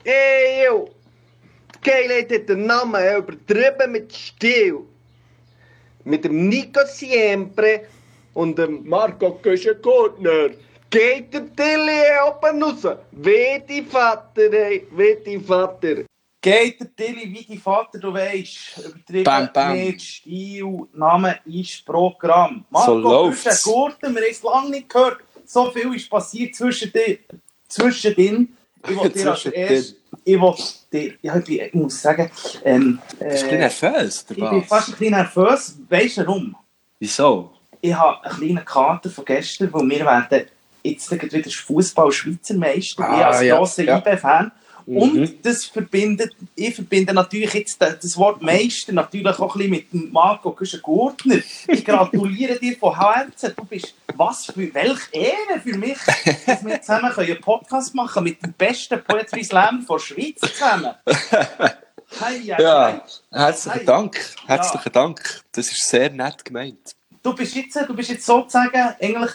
Ey, yo! Die Geilheit hat den Namen übertrieben mit Stil. Mit dem Nico Siempre und dem Marco Köschen-Gurtner. Geht der Tilly oben raus. Wie die Vater, ey. Wie die Vater. Geht der Tilly wie die Vater, du weisst. Übertrieben Bam, bam. mit Stil, Name ist Programm. Marco So läuft's. Köschen-Gurtner, wir haben es lange nicht gehört. So viel ist passiert zwischendrin. Ich wollte dir als erstes... Ich muss sagen... Bist du ein bisschen nervös, oder Ich bin fast ein bisschen nervös. Weisst du warum? Wieso? Ich habe einen kleinen Kater von gestern, weil wir werden jetzt wieder Fußball-Schweizermeister. Ich als grosser IB-Fan. Und ich verbinde natürlich jetzt das Wort Meister natürlich auch ein bisschen mit dem Marco Köschen-Gurtner. Ich gratuliere dir von Herzen. Du bist, welche Ehre für mich, dass wir zusammen einen Podcast machen können mit dem besten Poetry Slam der Schweiz zusammen. Ja, herzlichen Dank. Herzlichen Dank. Das ist sehr nett gemeint. Du bist jetzt sozusagen eigentlich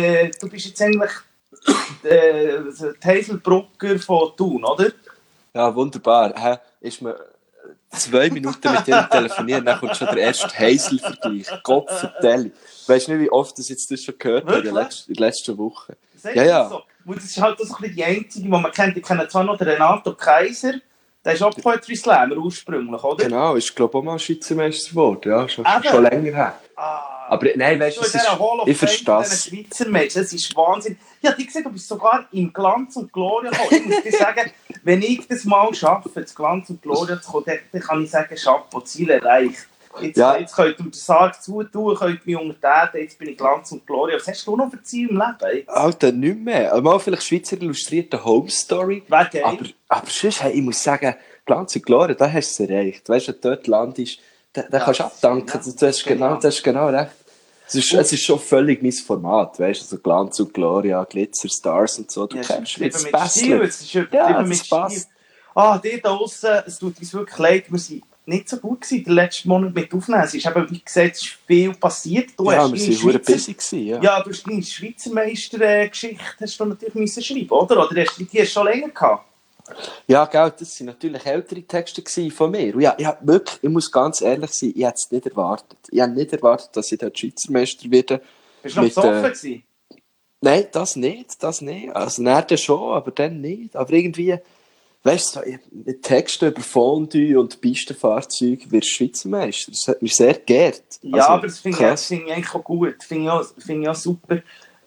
Heiselbrucker von Thun, oder? Ja, wunderbar. Ist mir 2 Minuten mit dir telefonieren, dann kommt schon der erste Heisel-Vergleich. Gott vertelle. Weißt du nicht, wie oft das jetzt das schon gehört habe in den letzten Wochen? Ja. So. Und das ist halt so ein bisschen die einzige, die man kennt. Ich kenne zwar noch den Renato Kaiser, der ist auch Poetry Slammer ursprünglich, oder? Genau, ist glaube ich auch mal Schweizer Meister geworden. Ja, schon länger her. Aber nein, weißt du, ich verstehe es. Schweizer Meister, das ist Wahnsinn. Ja, die gesehen, du bist sogar im Glanz und Gloria gekommen. Ich muss dir sagen, wenn ich das mal schaffe, das Glanz und Gloria zu kommen, dann kann ich sagen, Chapeau, Ziel erreicht. Jetzt könnt ihr den Sarg zutun, könnt mich unterteilen, jetzt bin ich Glanz und Gloria. Was hast du noch für Ziel im Leben? Alter, nicht mehr. Mal vielleicht Schweizer illustrierte Home Story. Aber sonst, hey, ich muss sagen, Glanz und Gloria, da hast du es erreicht. Weißt du, wenn du dort landest, da kannst du abdanken. Du hast genau recht. Es ist schon völlig mein Format, weißt du, also Glanz und Gloria, Glitzer, Stars und so. Du kennst mich jetzt besser. Es ist das passt. Die da draussen, es tut uns wirklich leid, wir sind nicht so gut gewesen, den letzten Monat mit aufnehmen. Es ist eben, wie gesagt, es ist viel passiert. Wir waren sehr busy gewesen, ja, du hast deine Schweizer Meister-Geschichte hast du natürlich müssen schreiben, oder? Oder die hast du schon länger gehabt? Ja, gell, das waren natürlich ältere Texte von mir. Und ja, wirklich, ich muss ganz ehrlich sein, ich hätte es nicht erwartet. Ich habe nicht erwartet, dass ich dort Schweizer Meister werde. Bist du noch besoffen gewesen? Nein, das nicht. Also, dann schon, aber dann nicht. Aber irgendwie, weißt du, mit Texten über Fondue und Pistenfahrzeuge wirst du Schweizer Meister. Das hat mich sehr geehrt. Ja, also, aber das finde ich eigentlich auch gut. Das finde ich auch super.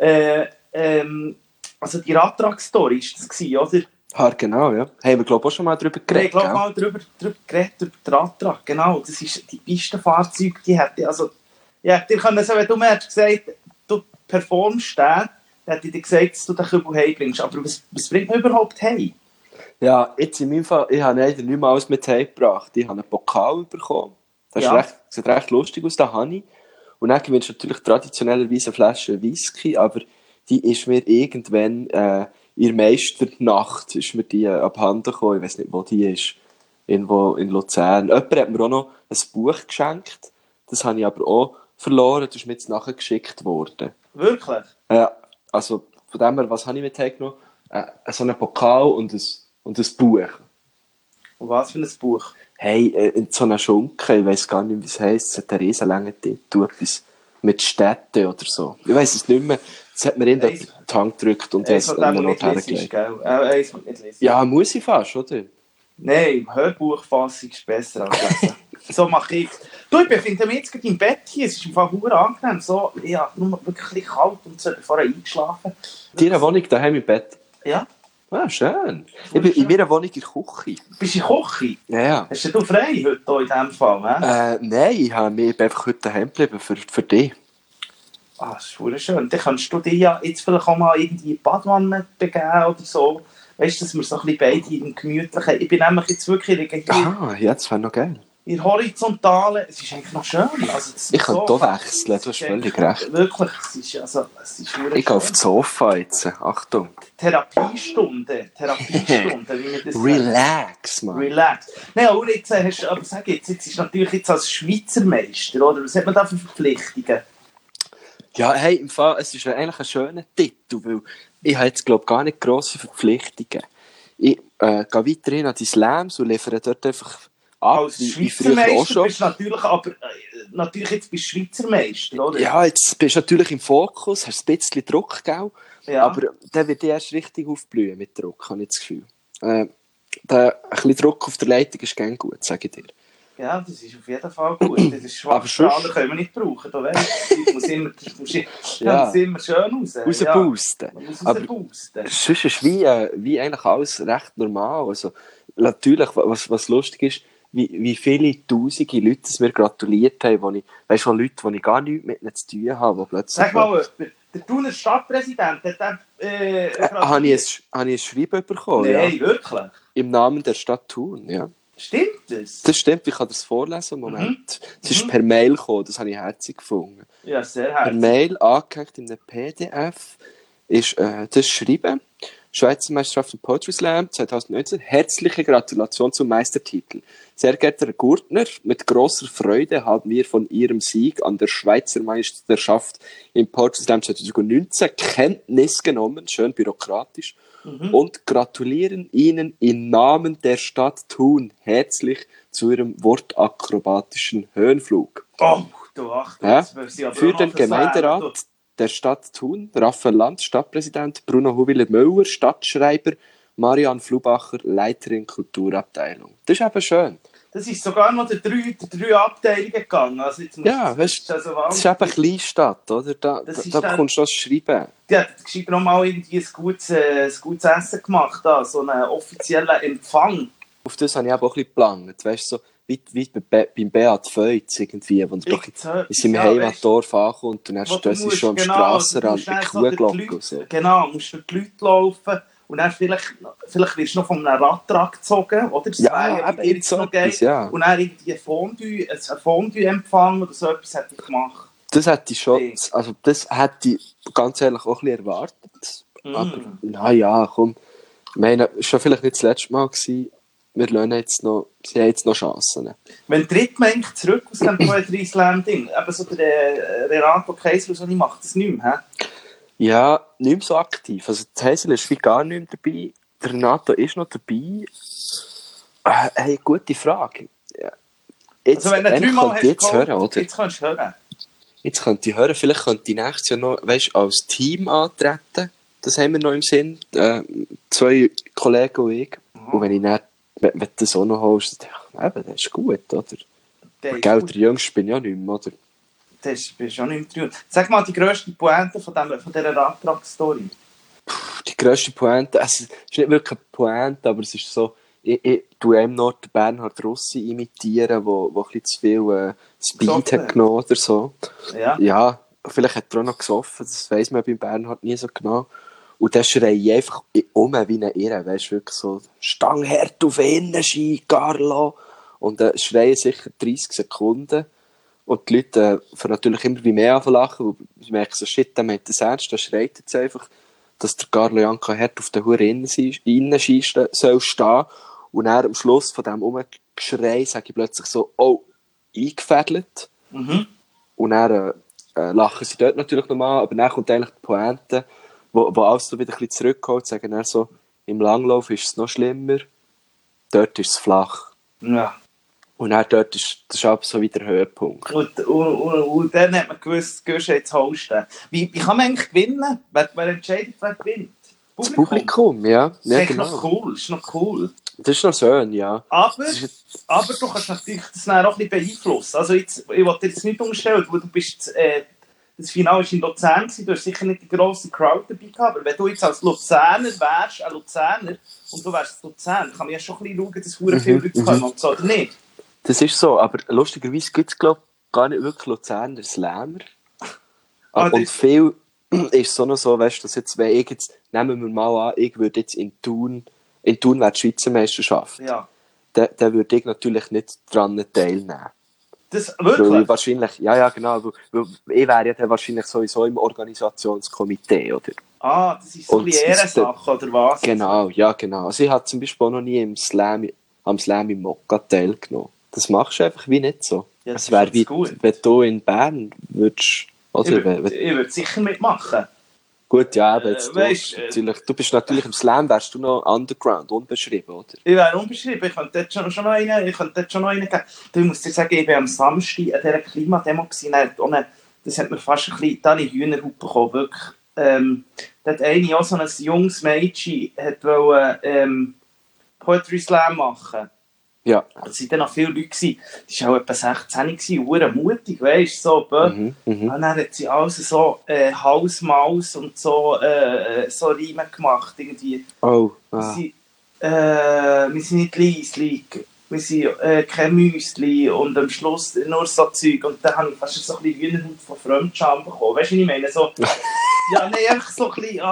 Also, die Radtrag-Story war das gewesen, oder? Ja, genau, ja. Haben wir, glaube ich, auch schon mal darüber geredet. Ich glaube mal darüber geredet, über den Radtrag, genau. Das ist die Pistenfahrzeuge, die hätte, also, ja, dir können so, wenn du mir hättest gesagt, du performst den, dann hätte ich dir gesagt, dass du den Kübel heimbringst. Aber was bringt man überhaupt heim? Ja, jetzt in meinem Fall, ich habe leider nicht mal alles mit heimgebracht. Ich habe einen Pokal bekommen. Das sieht recht lustig aus, den habe ich. Und dann gewinnst du natürlich traditionellerweise eine Flasche Whisky, aber die ist mir irgendwann... in der Meisternacht ist mir die abhanden gekommen. Ich weiss nicht, wo die ist. Irgendwo in Luzern. Jemand hat mir auch noch ein Buch geschenkt. Das habe ich aber auch verloren. Das ist mir jetzt nachher geschickt worden. Wirklich? Ja. Also, von dem her, was habe ich mit heimgenommen? So einen Pokal und ein Buch. Und was für ein Buch? Hey, in so einer Schunke. Ich weiss gar nicht, wie es heisst. Es hat einen riesen langen Titel. Etwas mit Städten oder so. Ich weiss es nicht mehr. Das hat mir in die Hand gedrückt und es dann noch hergelegt. Ja, muss ich fast, oder? Nein, Hörbuchfassung ist besser als lesen. So mache ich es. Du, ich befinde mich jetzt im Bett hier. Es ist im Fall sehr angenehm. So, ja, nur wirklich ein bisschen kalt und so vorher eingeschlafen. Deine Wohnung daheim im Bett? Ja. Ah, schön. Ich bin in meiner Wohnung in der Küche. Bist du in der Küche? Ja. Hast du frei heute hier in diesem Fall? Nein, ich bin einfach heute daheim geblieben für dich. Ah, das ist sehr schön. Dann kannst du dich ja jetzt vielleicht auch mal irgendwie in die Badwanne begeben oder so. Weißt du, dass wir so ein bisschen beide im Gemütlichen... Ich bin nämlich jetzt wirklich... Ja, das wäre noch geil. In der Horizontalen, es ist eigentlich noch schön. Also, ich kann hier wechseln, du hast völlig recht. Wirklich, es ist ich gehe auf das Sofa jetzt, Achtung. Therapiestunde, wie wir das Relax, sagen. Man. Relax. Nein, aber jetzt hast du, aber sag jetzt ist natürlich jetzt als Schweizer Meister, oder? Was hat man da für Verpflichtungen? Ja, hey, im Fall, es ist eigentlich ein schöner Titel, weil ich habe jetzt, glaube ich, gar nicht grosse Verpflichtungen. gehen weiterhin an die Slams und liefern dort einfach ab, als wie Schweizer früher auch Meister schon. bist du natürlich, aber natürlich jetzt bist du Schweizer Meister, oder? Ja, jetzt bist du natürlich im Fokus, hast ein bisschen Druck, gell? Ja. Aber der wird erst richtig aufblühen mit Druck, habe ich das Gefühl. Ein bisschen Druck auf der Leitung ist gerne gut, sage ich dir. Ja, das ist auf jeden Fall gut. Das ist Schwachstrahler können wir nicht brauchen. Da weißt du, muss immer schön raus. Rausboosten. Man muss Aber rausboosten. sonst ist wie eigentlich alles recht normal. Also, natürlich, was lustig ist, wie viele tausende Leute es mir gratuliert haben, wo Leute, die ich gar nichts mit ihnen zu tun habe, die plötzlich... Sag mal, der Thuner Stadtpräsident hat habe ich ein Schreiben bekommen, Nein, ja. wirklich? Im Namen der Stadt Thun, ja. Stimmt das? Das stimmt, ich kann das vorlesen, Moment. Es ist per Mail gekommen, das habe ich herzig gefunden. Ja, sehr Per herzig. Mail angehängt in einem PDF ist das Schreiben. Schweizer Meisterschaft im Poetry Slam 2019. Herzliche Gratulation zum Meistertitel. Sehr geehrter Herr Gurtner, mit großer Freude haben wir von Ihrem Sieg an der Schweizer Meisterschaft im Poetry Slam 2019 Kenntnis genommen, schön bürokratisch, und gratulieren Ihnen im Namen der Stadt Thun herzlich zu Ihrem wortakrobatischen Höhenflug. Oh, du Achtung. Ja? Sie aber Für auch noch den Gemeinderat der Stadt Thun, Raphael Land, Stadtpräsident, Bruno Huwiller-Müller, Stadtschreiber, Marianne Flubacher, Leiterin Kulturabteilung. Das ist eben schön. Das ist sogar noch der drei Abteilungen gegangen. Also jetzt Ja, weißt du, das ist eben eine Kleinstadt, oder? Da bekommst du das Schreiben. Die hat gescheit noch mal irgendwie ein gutes Essen gemacht, da, so einen offiziellen Empfang. Auf das habe ich eben auch ein bisschen geplant, weißt du, so wie beim Beat Feutz irgendwie, wo er doch in seinem Heimatdorf ankommt und dann stößt sie schon am Strassenrand mit Kuhglocke und so. Genau, musst durch die Leute laufen und dann vielleicht wirst du noch von einem Rad gezogen, oder? Das ja, eben jetzt so etwas, ja. Und dann irgendwie ein Fondue-Empfang oder so etwas hätte ich gemacht. Das hätte ich schon, also das hätte ich ganz ehrlich auch ein bisschen erwartet. Aber naja, komm, ich meine, es war vielleicht nicht das letzte Mal gewesen. Wir lernen jetzt noch, sie haben jetzt noch Chancen. Wenn tritt man eigentlich zurück aus dem Poetry Slam-Ding? Eben so der Renato Kaiser, so, ich mache das nicht mehr, he? Ja, nicht mehr so aktiv. Also der Heisel ist wie gar nicht mehr dabei. Der Renato ist noch dabei. Hey, gute Frage. Ja. Jetzt, also wenn du 3 Mal hast jetzt hören, oder? Jetzt kannst du hören. Jetzt könnte ich hören, vielleicht könnte ich nächstes Jahr noch, weißt, als Team antreten. Das haben wir noch im Sinn. 2 Kollegen und ich. Und wenn ich nicht, wenn du das auch noch holst, dann das ist gut, oder? Gell, der Jüngste bin ich ja nicht mehr, oder? Das bist du auch nicht mehr. Sag mal die grösste Pointe von dieser Radtrack-Story. Die grösste Pointe, also, es ist nicht wirklich eine Pointe, aber es ist so, ich tue einem noch den Bernhard Rossi imitieren, wo ein bisschen zu viel Speed hat genommen oder so. Ja, vielleicht hat er auch noch gesoffen, das weiss man beim Bernhard nie so genau. Und dann schreie ich einfach um wie eine Irre, weißt du, wirklich so, Stangherd auf Innenski, Carlo. Und dann schreie sicher 30 Sekunden. Und die Leute fangen natürlich immer wie mehr an zu lachen, weil sie merken so, shit, der meint das ernst, der schreit jetzt einfach, dass der Carlo Janka Herd auf der Hure Innenski soll stehen. Und dann am Schluss von diesem Umgeschrei sage ich plötzlich so, oh, eingefädelt. Und dann lachen sie dort natürlich nochmal, aber dann kommt eigentlich die Pointe, wo alles so wieder ein bisschen zurückkommt, sagen dann so, im Langlauf ist es noch schlimmer, dort ist es flach. Ja. Und dann dort ist das auch so wieder der Höhepunkt. Und dann hat man gewusst, gehst du jetzt hosten. Wie kann man eigentlich gewinnen? Wer entscheidet, wer gewinnt? Das Publikum, ja. Das ist genau. noch cool. Das ist noch schön, ja. Aber du kannst natürlich das dann auch ein bisschen beeinflussen. Also jetzt, ich wollte dir jetzt nicht unterstellen, weil du bist... das Finale war in Luzern, du hast sicher nicht die grosse Crowd dabei gehabt, aber wenn du jetzt als Luzerner wärst, ein Luzerner, und du wärst Luzern, kann man ja schon ein bisschen schauen, dass viele Leute kommen und so, oder nicht? Das ist so, aber lustigerweise gibt es, glaube ich, gar nicht wirklich Luzerner Slammer. Und viel ist so noch so, weißt du, dass jetzt, wenn ich jetzt, nehmen wir mal an, ich würde jetzt in Thun wäre die Schweizer Meisterschaft. Ja. Dann würde ich natürlich nicht daran teilnehmen. Das wirklich? Weil ich wahrscheinlich, ja, genau, weil ich wäre ja dann wahrscheinlich sowieso im Organisationskomitee, oder? Ah, das ist so eine Ehrensache, oder was? Genau, ja, genau. Also ich habe zum Beispiel auch noch nie am Slam im Mokka teilgenommen. Das machst du einfach wie nicht so. Ja, es wäre wie, wenn du in Bern würdest... Ich würde sicher mitmachen. Gut, ja, aber jetzt du bist natürlich im Slam, wärst du noch Underground, unbeschrieben, oder? Ich wäre unbeschrieben, ich könnte dort schon noch einen geben. Du musst dir sagen, ich war am Samstag an dieser Klimademo gewesen, das hat mir fast ein bisschen, da habe ich Hühnerhaut bekommen, wirklich. Da hat eine, auch so ein junges Mädchen, wollte Poetry Slam machen. Ja. Es waren dann noch viele Leute, die waren auch etwa 16, verdammt mutig, weißt du, so. Und dann hat sie alles so Hausmaus und so Riemen gemacht, irgendwie. Oh. Wir sind nicht leislich, wir sind kein Müsli und am Schluss nur so Zeug. Und dann habe ich fast so ein bisschen Hühnerhaut von Fremdscham bekommen. Weißt du, was ich meine? So, ja, nein, einfach so ein bisschen.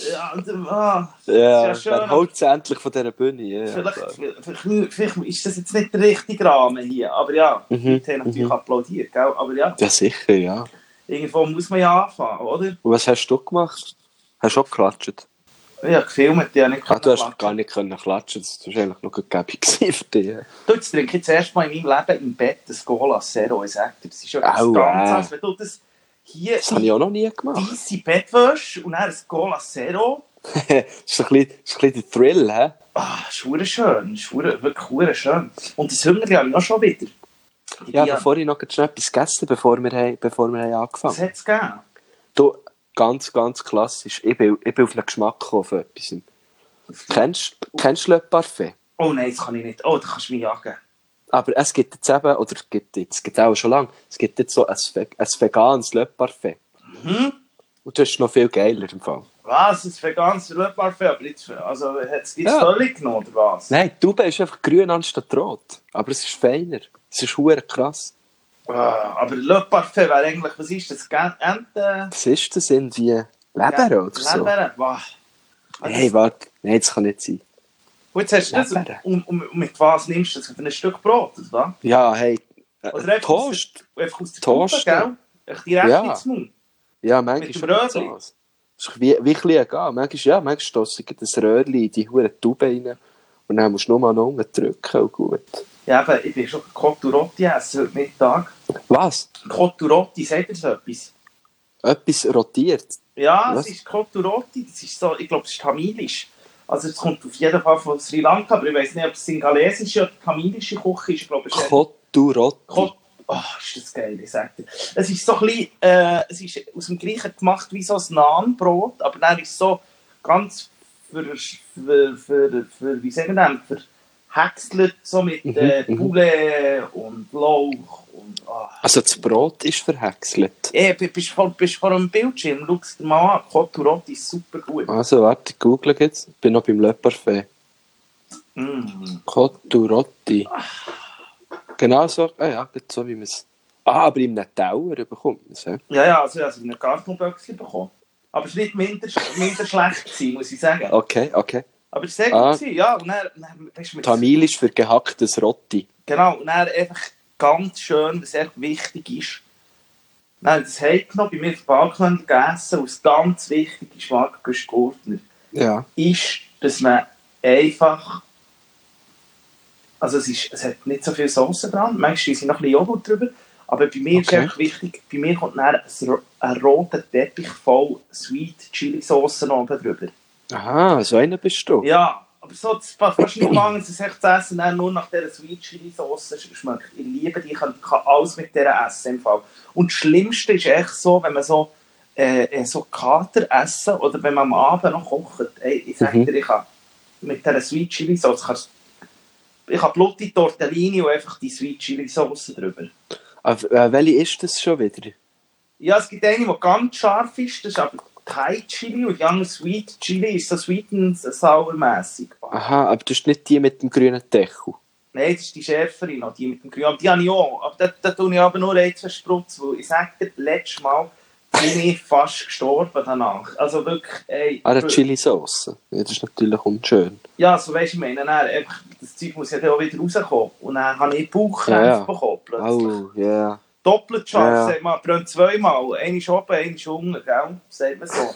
Ja, ist ja dann holt es endlich von dieser Bühne. Ja, vielleicht ist das jetzt nicht der richtige Rahmen hier. Aber ja, die haben natürlich applaudiert, gell? Aber ja. Ja, sicher, ja. Irgendwo muss man ja anfangen, oder? Und was hast du gemacht? Hast du auch geklatscht? Ja, gefilmt, die habe nicht du hast gar nicht klatschen, das war eigentlich noch gäbig für dich. Du, jetzt trinke ich das erste Mal in meinem Leben im Bett das Cola Zero. Ich sage dir, das ist ja ganz anders, wenn du das hier... Das habe ich auch noch nie gemacht. Weisse Bettwäsche und dann ein Cola Zero. Das ist ein bisschen der Thrill, hä? Das ist schön, wirklich schön. Und das Hunger habe ich auch schon wieder. Ja, bevor ich noch schnell etwas gegessen, bevor wir angefangen haben. Was hat es gegeben? Du, ganz klassisch. Ich bin auf einen Geschmack gekommen von etwas. Kennst du Le Parfait? Oh nein, das kann ich nicht. Oh, da kannst du mich jagen. Aber es gibt jetzt eben, oder es gibt auch schon lange, es gibt jetzt so ein veganes Le Parfait. Und das ist noch viel geiler im Fall. Was? Ein veganes Le Parfait? Aber jetzt, also, hat es völlig genommen, oder was? Nein, die Tube ist einfach grün anstatt rot. Aber es ist feiner. Es ist verdammt krass. Aber Le Parfait wäre eigentlich, was ist das? Ente? Was ist das irgendwie? Leber oder so? Leber? Wow. Nein, warte. Nein, das kann nicht sein. Gut, jetzt hast du das. Und mit was nimmst du das? Für ein Stück Brot, oder was? Ja, hey. Oder Toast. Einfach aus der Toast, Tube, gell? Direkt ins Mund. Ja, manchmal mit dem Röhrchen. Das ist wie ein bisschen egal. Manchmal stosse ich ein Röhrchen in die hure Tube rein und dann musst du nur noch unten drücken und gut. Ja, aber ich bin schon Cotturotti essen heute Mittag. Was? Cotturotti, sagt ihr so etwas? Etwas rotiert? Ja, es ist Cotturotti, das ist so, ich glaube, es ist tamilisch. Also es kommt auf jeden Fall von Sri Lanka, aber ich weiß nicht, ob es singalesische oder tamilische Küche ist. Ich glaube, es ist Cotturotti. Ist das geil, ich sag dir. Es ist so ein bisschen, es ist aus dem Griechen gemacht wie so ein Nahenbrot, aber dann ist es so ganz wie sagen wir denn, verhäckselt, so mit Poulet und Lauch. Also das Brot ist verhäckselt? Bist vor einem Bildschirm, schau es dir mal an, Cotturotti ist super gut. Also warte, ich google jetzt, ich bin noch beim Le Parfait. Cotturotti. Genau so, so wie man es... aber in einem Tauer bekommt man es, Ja, also ich habe in einem Gartenböckchen bekommen. Aber es war nicht minder schlecht gewesen, muss ich sagen. Okay. Aber es war sehr gut, ja. Und dann Tamilisch für gehacktes Rotti. Genau, und dann einfach ganz schön, was echt wichtig ist. Dann das heute noch bei mir auf dem Balkon gegessen, und das ganz wichtige Schmack Gurtner ist, dass man einfach... Also es hat nicht so viel Sauce dran, manchmal ist noch ein bisschen Joghurt drüber, aber bei mir ist echt wichtig, bei mir kommt dann ein roter Teppich voll Sweet Chili Sauce oben drüber. Aha, so einer bist du? Ja, aber so, das fast nicht gegangen, es ist echt zu essen, nur nach dieser Sweet Chili Sauce schmeckt. Ich liebe die, ich kann alles mit dieser essen im Fall. Und das Schlimmste ist echt so, wenn man so Kater essen oder wenn man am Abend noch kocht. Ich sag dir, ich kann mit dieser Sweet Chili Sauce ich habe blutige Tortellini und einfach die Sweet Chili Sauce drüber. Welche ist das schon wieder? Ja, es gibt eine, die ganz scharf ist, das ist aber Thai Chili und die andere Sweet Chili ist so sweet and sour mässig. Aha, aber das ist nicht die mit dem grünen Deckel? Nein, das ist die schärfere noch, die mit dem grünen. Aber die habe ich auch. Aber da tue ich aber nur ein, zwei Sprutz, weil ich sage dir, letztes Mal bin ich fast gestorben danach. Also wirklich, der Chili Sauce. Ja, das ist natürlich unschön. Ja, so weisst du, ich meine, das Zeug muss ja dann auch wieder rauskommen. Und dann habe ich Bauchkrämpfe bekommen plötzlich. Oh, ja. Yeah. Doppelt scharf, sagt man, brennt zweimal. Eine ist oben, eine ist unten, gell? Sagt man so.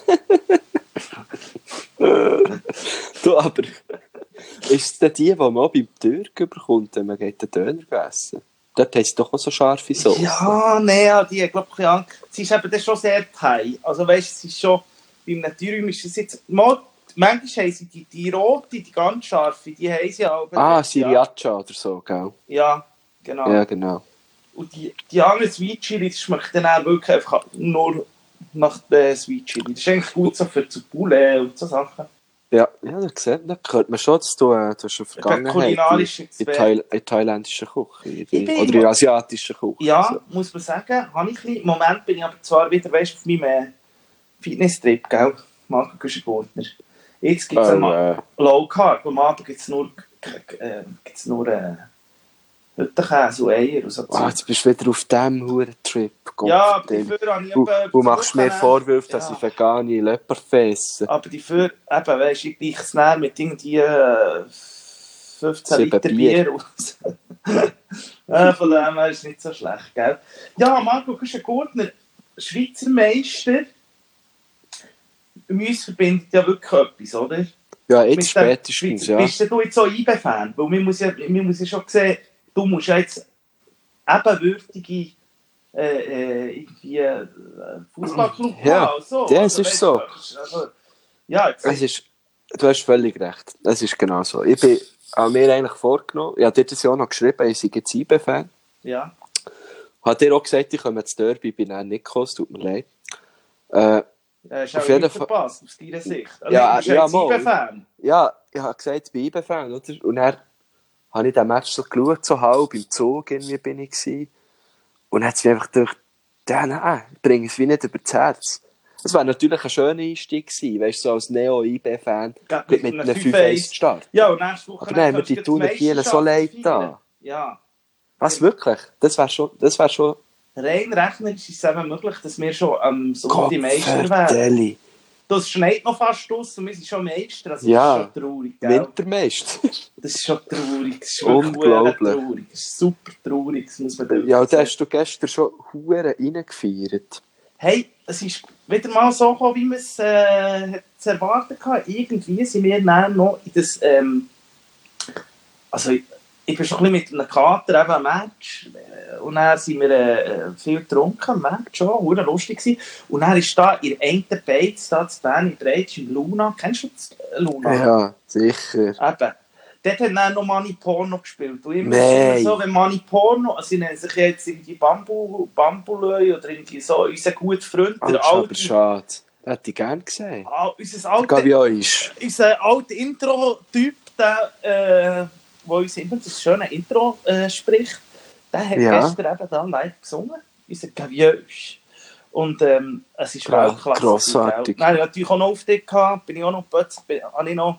Du, aber ist es denn die man auch beim Türk bekommt, wenn man den Döner essen? Dort haben sie doch auch so scharfe Sauce. Ja, nein, die glaube ich, sie ist eben dann schon sehr Thai. Also weißt du, es ist schon, bei einem Dürüm ist es jetzt... Manchmal haben sie die rote, die ganz scharfe, die haben sie auch. Sriracha oder so, gell? Ja, genau. Ja, genau. Und die anderen Sweet Chili, das schmeckt dann auch wirklich einfach nur nach der Sweet Chili. Das ist eigentlich gut so für zu Poulet und so Sachen. Ja, das hört man schon, dass du hast eine Vergangenheit in thailändischer Küche oder in der asiatischen Küche. Ja, muss man sagen, habe ich im Moment bin ich aber zwar wieder, auf meinem Fitness-Trip, gell? Marco Güschen-Gurtner. Jetzt gibt es Low Carb, am Abend gibt es nur Hüttenkäse und Eier und so. Jetzt bist du wieder auf diesem Huren-Trip. Ja, aber dafür habe ich Du machst mir Vorwürfe, dass ich vegane Leberfee esse. Aber dafür, weisst du, ich gleiche es näher mit irgendwie 15 Liter Bier aus. Von dem her ist es nicht so schlecht, gell? Ja, Marco Güschen-Gurtner, Schweizer Meister. Uns verbindet ja wirklich etwas, oder? Ja, jetzt spätestens, ja. Bist du jetzt so IB-Fan? Weil man muss ja schon sehen, du musst ja jetzt ebenwürdige Fußballclub haben. So. Ja, es ist so. Also, ja, du hast völlig recht. Es ist genau so. Ich habe mir eigentlich vorgenommen, ich habe dir das ja auch noch geschrieben, ich sei jetzt IB-Fan. Ja. Hat dir auch gesagt, ich komme jetzt Derby, bin dann nicht gekommen, es tut mir leid. Hast auf jeden Fall verpasst, aus deiner Sicht. Also, ja, du bist jetzt IB-Fan. Ja, ich habe gesagt, ich bin IB-Fan, oder? Und dann habe ich den Match so geschaut, so halb im Zug irgendwie bin ich gewesen. Und dann hat es mir einfach gedacht, nein, ich bringe es wie nicht über das Herz. Es wäre natürlich ein schöner Einstieg gewesen, weißt du, so als Neo-IB-Fan mit einem 5-1-Start. Ja, und nächste Woche aber dann haben wir die Thuner Bielen so leid da. Ja. Was, wirklich? Das wäre schon... Rein rechnerisch ist es eben möglich, dass wir schon am Sonntag die Meister werden. Das schneit noch fast aus und wir sind schon Meister. Also ja, das ist schon traurig, gell? Wintermeister. Das ist schon traurig. Das ist unglaublich. Traurig. Das ist super traurig, das muss man ja, und da hast du gestern schon Huren reingefeiert. Hey, es ist wieder mal so gekommen, wie man es erwartet hatte. Irgendwie sind wir dann noch in das... ich bin schon ein bisschen mit einem Kater eben am Match und dann sind wir viel getrunken am Match schon, sehr lustig gewesen. Und dann ist da in der einen Beiz, da zu Bern in Breitsch im Luna, kennst du das Luna? Ja, sicher. Eben. Dort hat dann noch Money Porno gespielt. Und immer so, wenn Money Porno, also sie nennen sich jetzt irgendwie Bambulö oder irgendwie so, unser guter Freund, der alte... Aber schade, das hätte ich gerne gesehen. Unser alter Intro-Typ, der uns immer das schöne Intro spricht, der hat gestern eben da live gesungen, unser Gavieux. Und es ist Weltklasse. Grossartig. Nein, ich hatte natürlich auch noch Auftritt gehabt, bin ich auch noch plötzlich, habe ich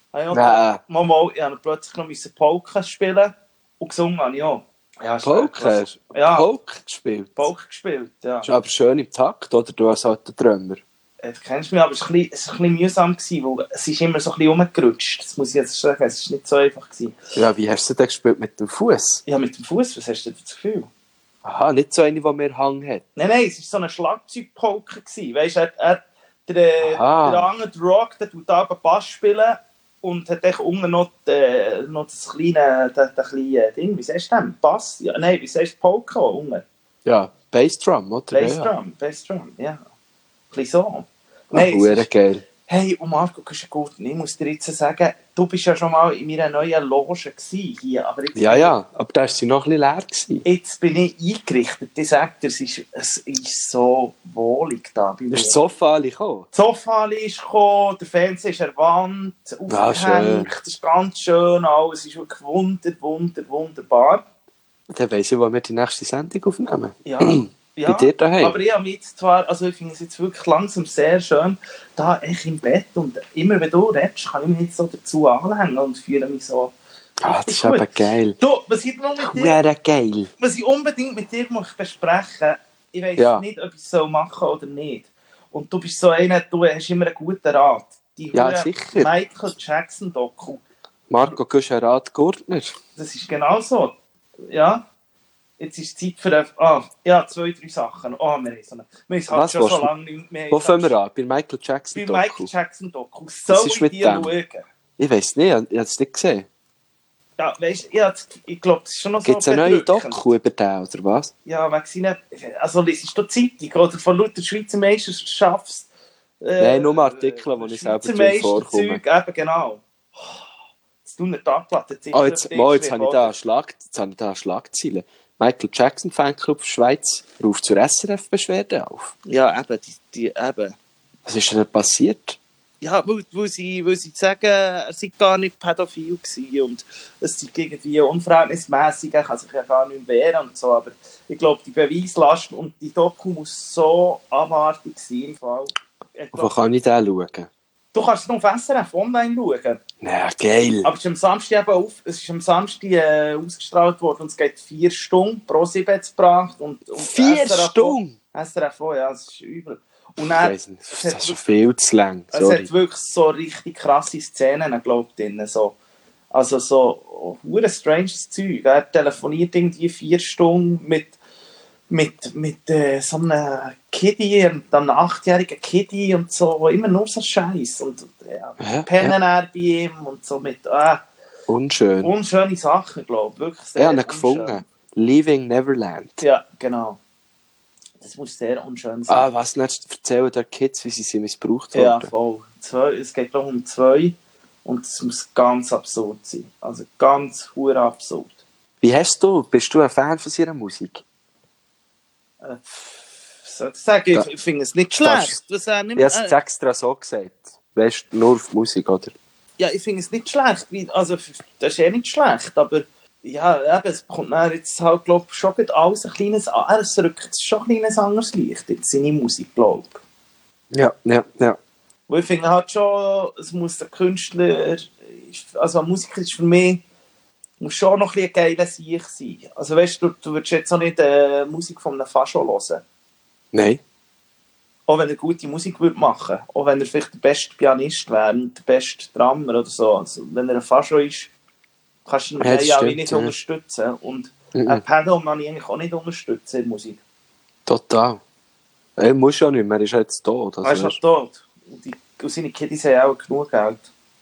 plötzlich noch Polka spielen und gesungen habe ich auch. Ja, Polka? Ja. Polka gespielt? Polka gespielt, ja. Das ist aber schön im Takt, oder? Du als alter Drummer. Du kennst mich, aber es war ein bisschen mühsam, weil es ist immer so ein bisschen rumgerutscht. Das muss ich jetzt sagen, es war nicht so einfach. Ja, wie hast du denn gespielt? Mit dem Fuß? Ja, mit dem Fuß. Was hast du denn das Gefühl? Aha, nicht so eine, die mehr Hang hat. Nein, es war so ein Schlagzeugpolka. Weißt du, der andere Rock, der tut da Bass spielen und hat unten noch das kleine Ding. Wie sagst du das? Bass? Ja, nein, wie sagst du Polka unten? Ja, Bassdrum, oder? Bassdrum, ja. Ein bisschen so. Nein, geil. Hey, Marco, das ist gut. Ich muss dir jetzt sagen, du bist ja schon mal in meiner neuen Loge hier. Aber jetzt aber da war sie noch ein bisschen leer gewesen. Jetzt bin ich eingerichtet. Ich sage dir, es ist so wohlig da bei mir. Ist das Sofa gekommen? Das Sofa ist gekommen, der Fernseher ist an der Wand, aufgehängt, das ist ganz schön, alles ist wirklich wunderbar. Dann weiss ich, wo wir die nächste Sendung aufnehmen. Ja, bei dir daheim. Aber ich habe mich zwar, also ich finde es jetzt wirklich langsam sehr schön, da echt im Bett und immer wenn du redest, kann ich mich jetzt so dazu anhängen und fühle mich so. Das ist aber geil. Du, was ich unbedingt mit dir besprechen, ich weiss nicht, ob ich es machen oder nicht. Und du bist so einer, du hast immer einen guten Rat. Sicher. Michael Jackson Doku. Marco Güschen-Rat Gurtner. Das ist genau so. Ja. Jetzt ist Zeit für 2-3 Sachen. Oh, wir haben schon so lange nicht mehr. Wo fangen wir an? Bei Michael Jackson Doku? Bei Michael Jackson Doku. Soll ich dir schauen? Ich weiss nicht, ich habe es nicht gesehen. Ja, weißt ich glaube, das ist schon noch so. Gibt es eine neue Doku über den, oder was? Ja, wegen seiner. Also, liest du Zeitung oder von lauter Schweizer Meisterschaft Nein, nur Artikel, die ich selber drin vorkomme. Eben, genau. Das tun wir Tagblatt. Jetzt habe ich da eine Schlagzeile. Michael Jackson Fanclub Schweiz ruft zur SRF-Beschwerde auf. Ja, eben, eben. Was ist denn passiert? Ja, weil sie sagen, er sei gar nicht pädophil gewesen und es sei irgendwie unverhältnismäßig, er kann sich ja gar nicht wehren und so, aber ich glaube, die Beweislast und die Doku muss so abartig sein im Fall. Wo kann ich den schauen? Du kannst es noch auf SRF online schauen. Ja, geil. Aber es ist am Samstag ausgestrahlt worden und es geht 4 Stunden, pro 7 hat es gebracht. Und 4 Stunden? SRF, ja, das ist übel. Und dann, das ist schon viel zu lang. Es hat wirklich so richtig krasse Szenen, glaube ich, drin. So. Also so stranges Zeug. Er telefoniert irgendwie 4 Stunden mit so einem Kiddie, einem 8-jährigen Kiddie und so, immer nur so Scheiß. Und pennen er bei ihm und so mit unschöne Sachen, glaube ich. Wirklich sehr unschön. Gefunden. Leaving Neverland. Ja, genau. Das muss sehr unschön sein. Was nicht erzählen der Kids, wie sie missbraucht wurden? Ja, voll. Es geht doch um 2 und es muss ganz absurd sein. Also ganz hure absurd. Bist du ein Fan von ihrer Musik? Soll ich sagen, ich finde es nicht schlecht. Ich habe es extra so gesagt. Weißt du, nur auf die Musik, oder? Ja, ich finde es nicht schlecht. Also, das ist nicht schlecht, aber ja, eben, es kommt jetzt halt, glaube ich, schon alles ein kleines, es rückt schon ein kleines anderes Licht in seine Musik, glaube ich. Ja. Weil ich finde halt schon, es muss der Künstler, also ein Musiker ist für mich, muss schon noch ein geiler Sieg sein. Also weißt du würdest jetzt auch nicht Musik von einem Fascho hören. Nein. Auch wenn er gute Musik würde machen, auch wenn er vielleicht der beste Pianist wäre, der beste Drummer oder so. Also, wenn er ein Fascho ist, kannst du ihn auch nicht unterstützen. Und ein Pedal kann ich eigentlich auch nicht unterstützen in der Musik. Total. Er muss ja nicht mehr, er ist jetzt tot. Er ist halt tot. Und seine Kiddies haben auch genug Geld.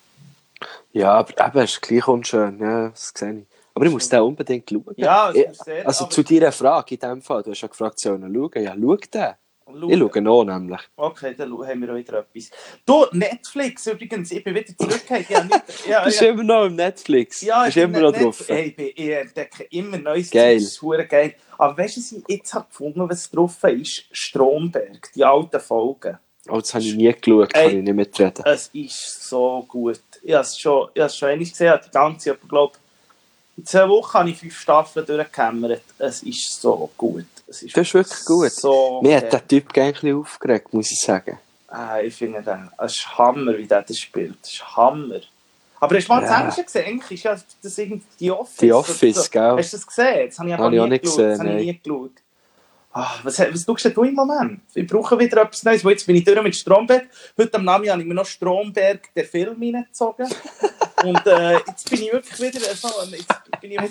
Ja, aber eben, es ist gleich unschön. Ja, das sehe ich. Aber ich muss den unbedingt schauen. Ja, es muss sehr. Also zu deiner Frage in dem Fall, du hast ja gefragt, soll ich schauen? Ja, schau den. Ich schaue noch nämlich. Okay, dann haben wir wieder etwas. Du, Netflix übrigens, ich bin wieder zurückgekommen. Du bist immer noch im Netflix. Ja, ich bin immer noch drauf. Ich entdecke immer Neues. Geil. Das ist geil. Aber weißt du, was ich jetzt habe gefunden, was drauf ist? Stromberg, die alten Folgen. Oh, das habe ich nie geschaut, kann ich nicht mitreden. Es ist so gut. Ich habe es schon einmal gesehen, die ganze, aber glaube in 2 Wochen habe ich 5 Staffeln durchgekämmert. Es ist so gut. Das ist wirklich gut. So mir hat der Typ ein bisschen aufgeregt, muss ich sagen. Ich finde es ist Hammer, wie der das spielt. Es ist Hammer. Aber hast du mal das Englische gesehen? Eigentlich ist ja das irgendwie die Office. Die Office, gell? Hast du das gesehen? Das habe ich aber nie geschaut. Das habe ich nie geschaut. Was tust du im Moment? Ich brauche wieder etwas Neues. Jetzt bin ich durch mit Stromberg. Heute am Namen habe ich mir noch Stromberg, der Film, reingezogen. Und jetzt bin ich wirklich wieder jetzt bin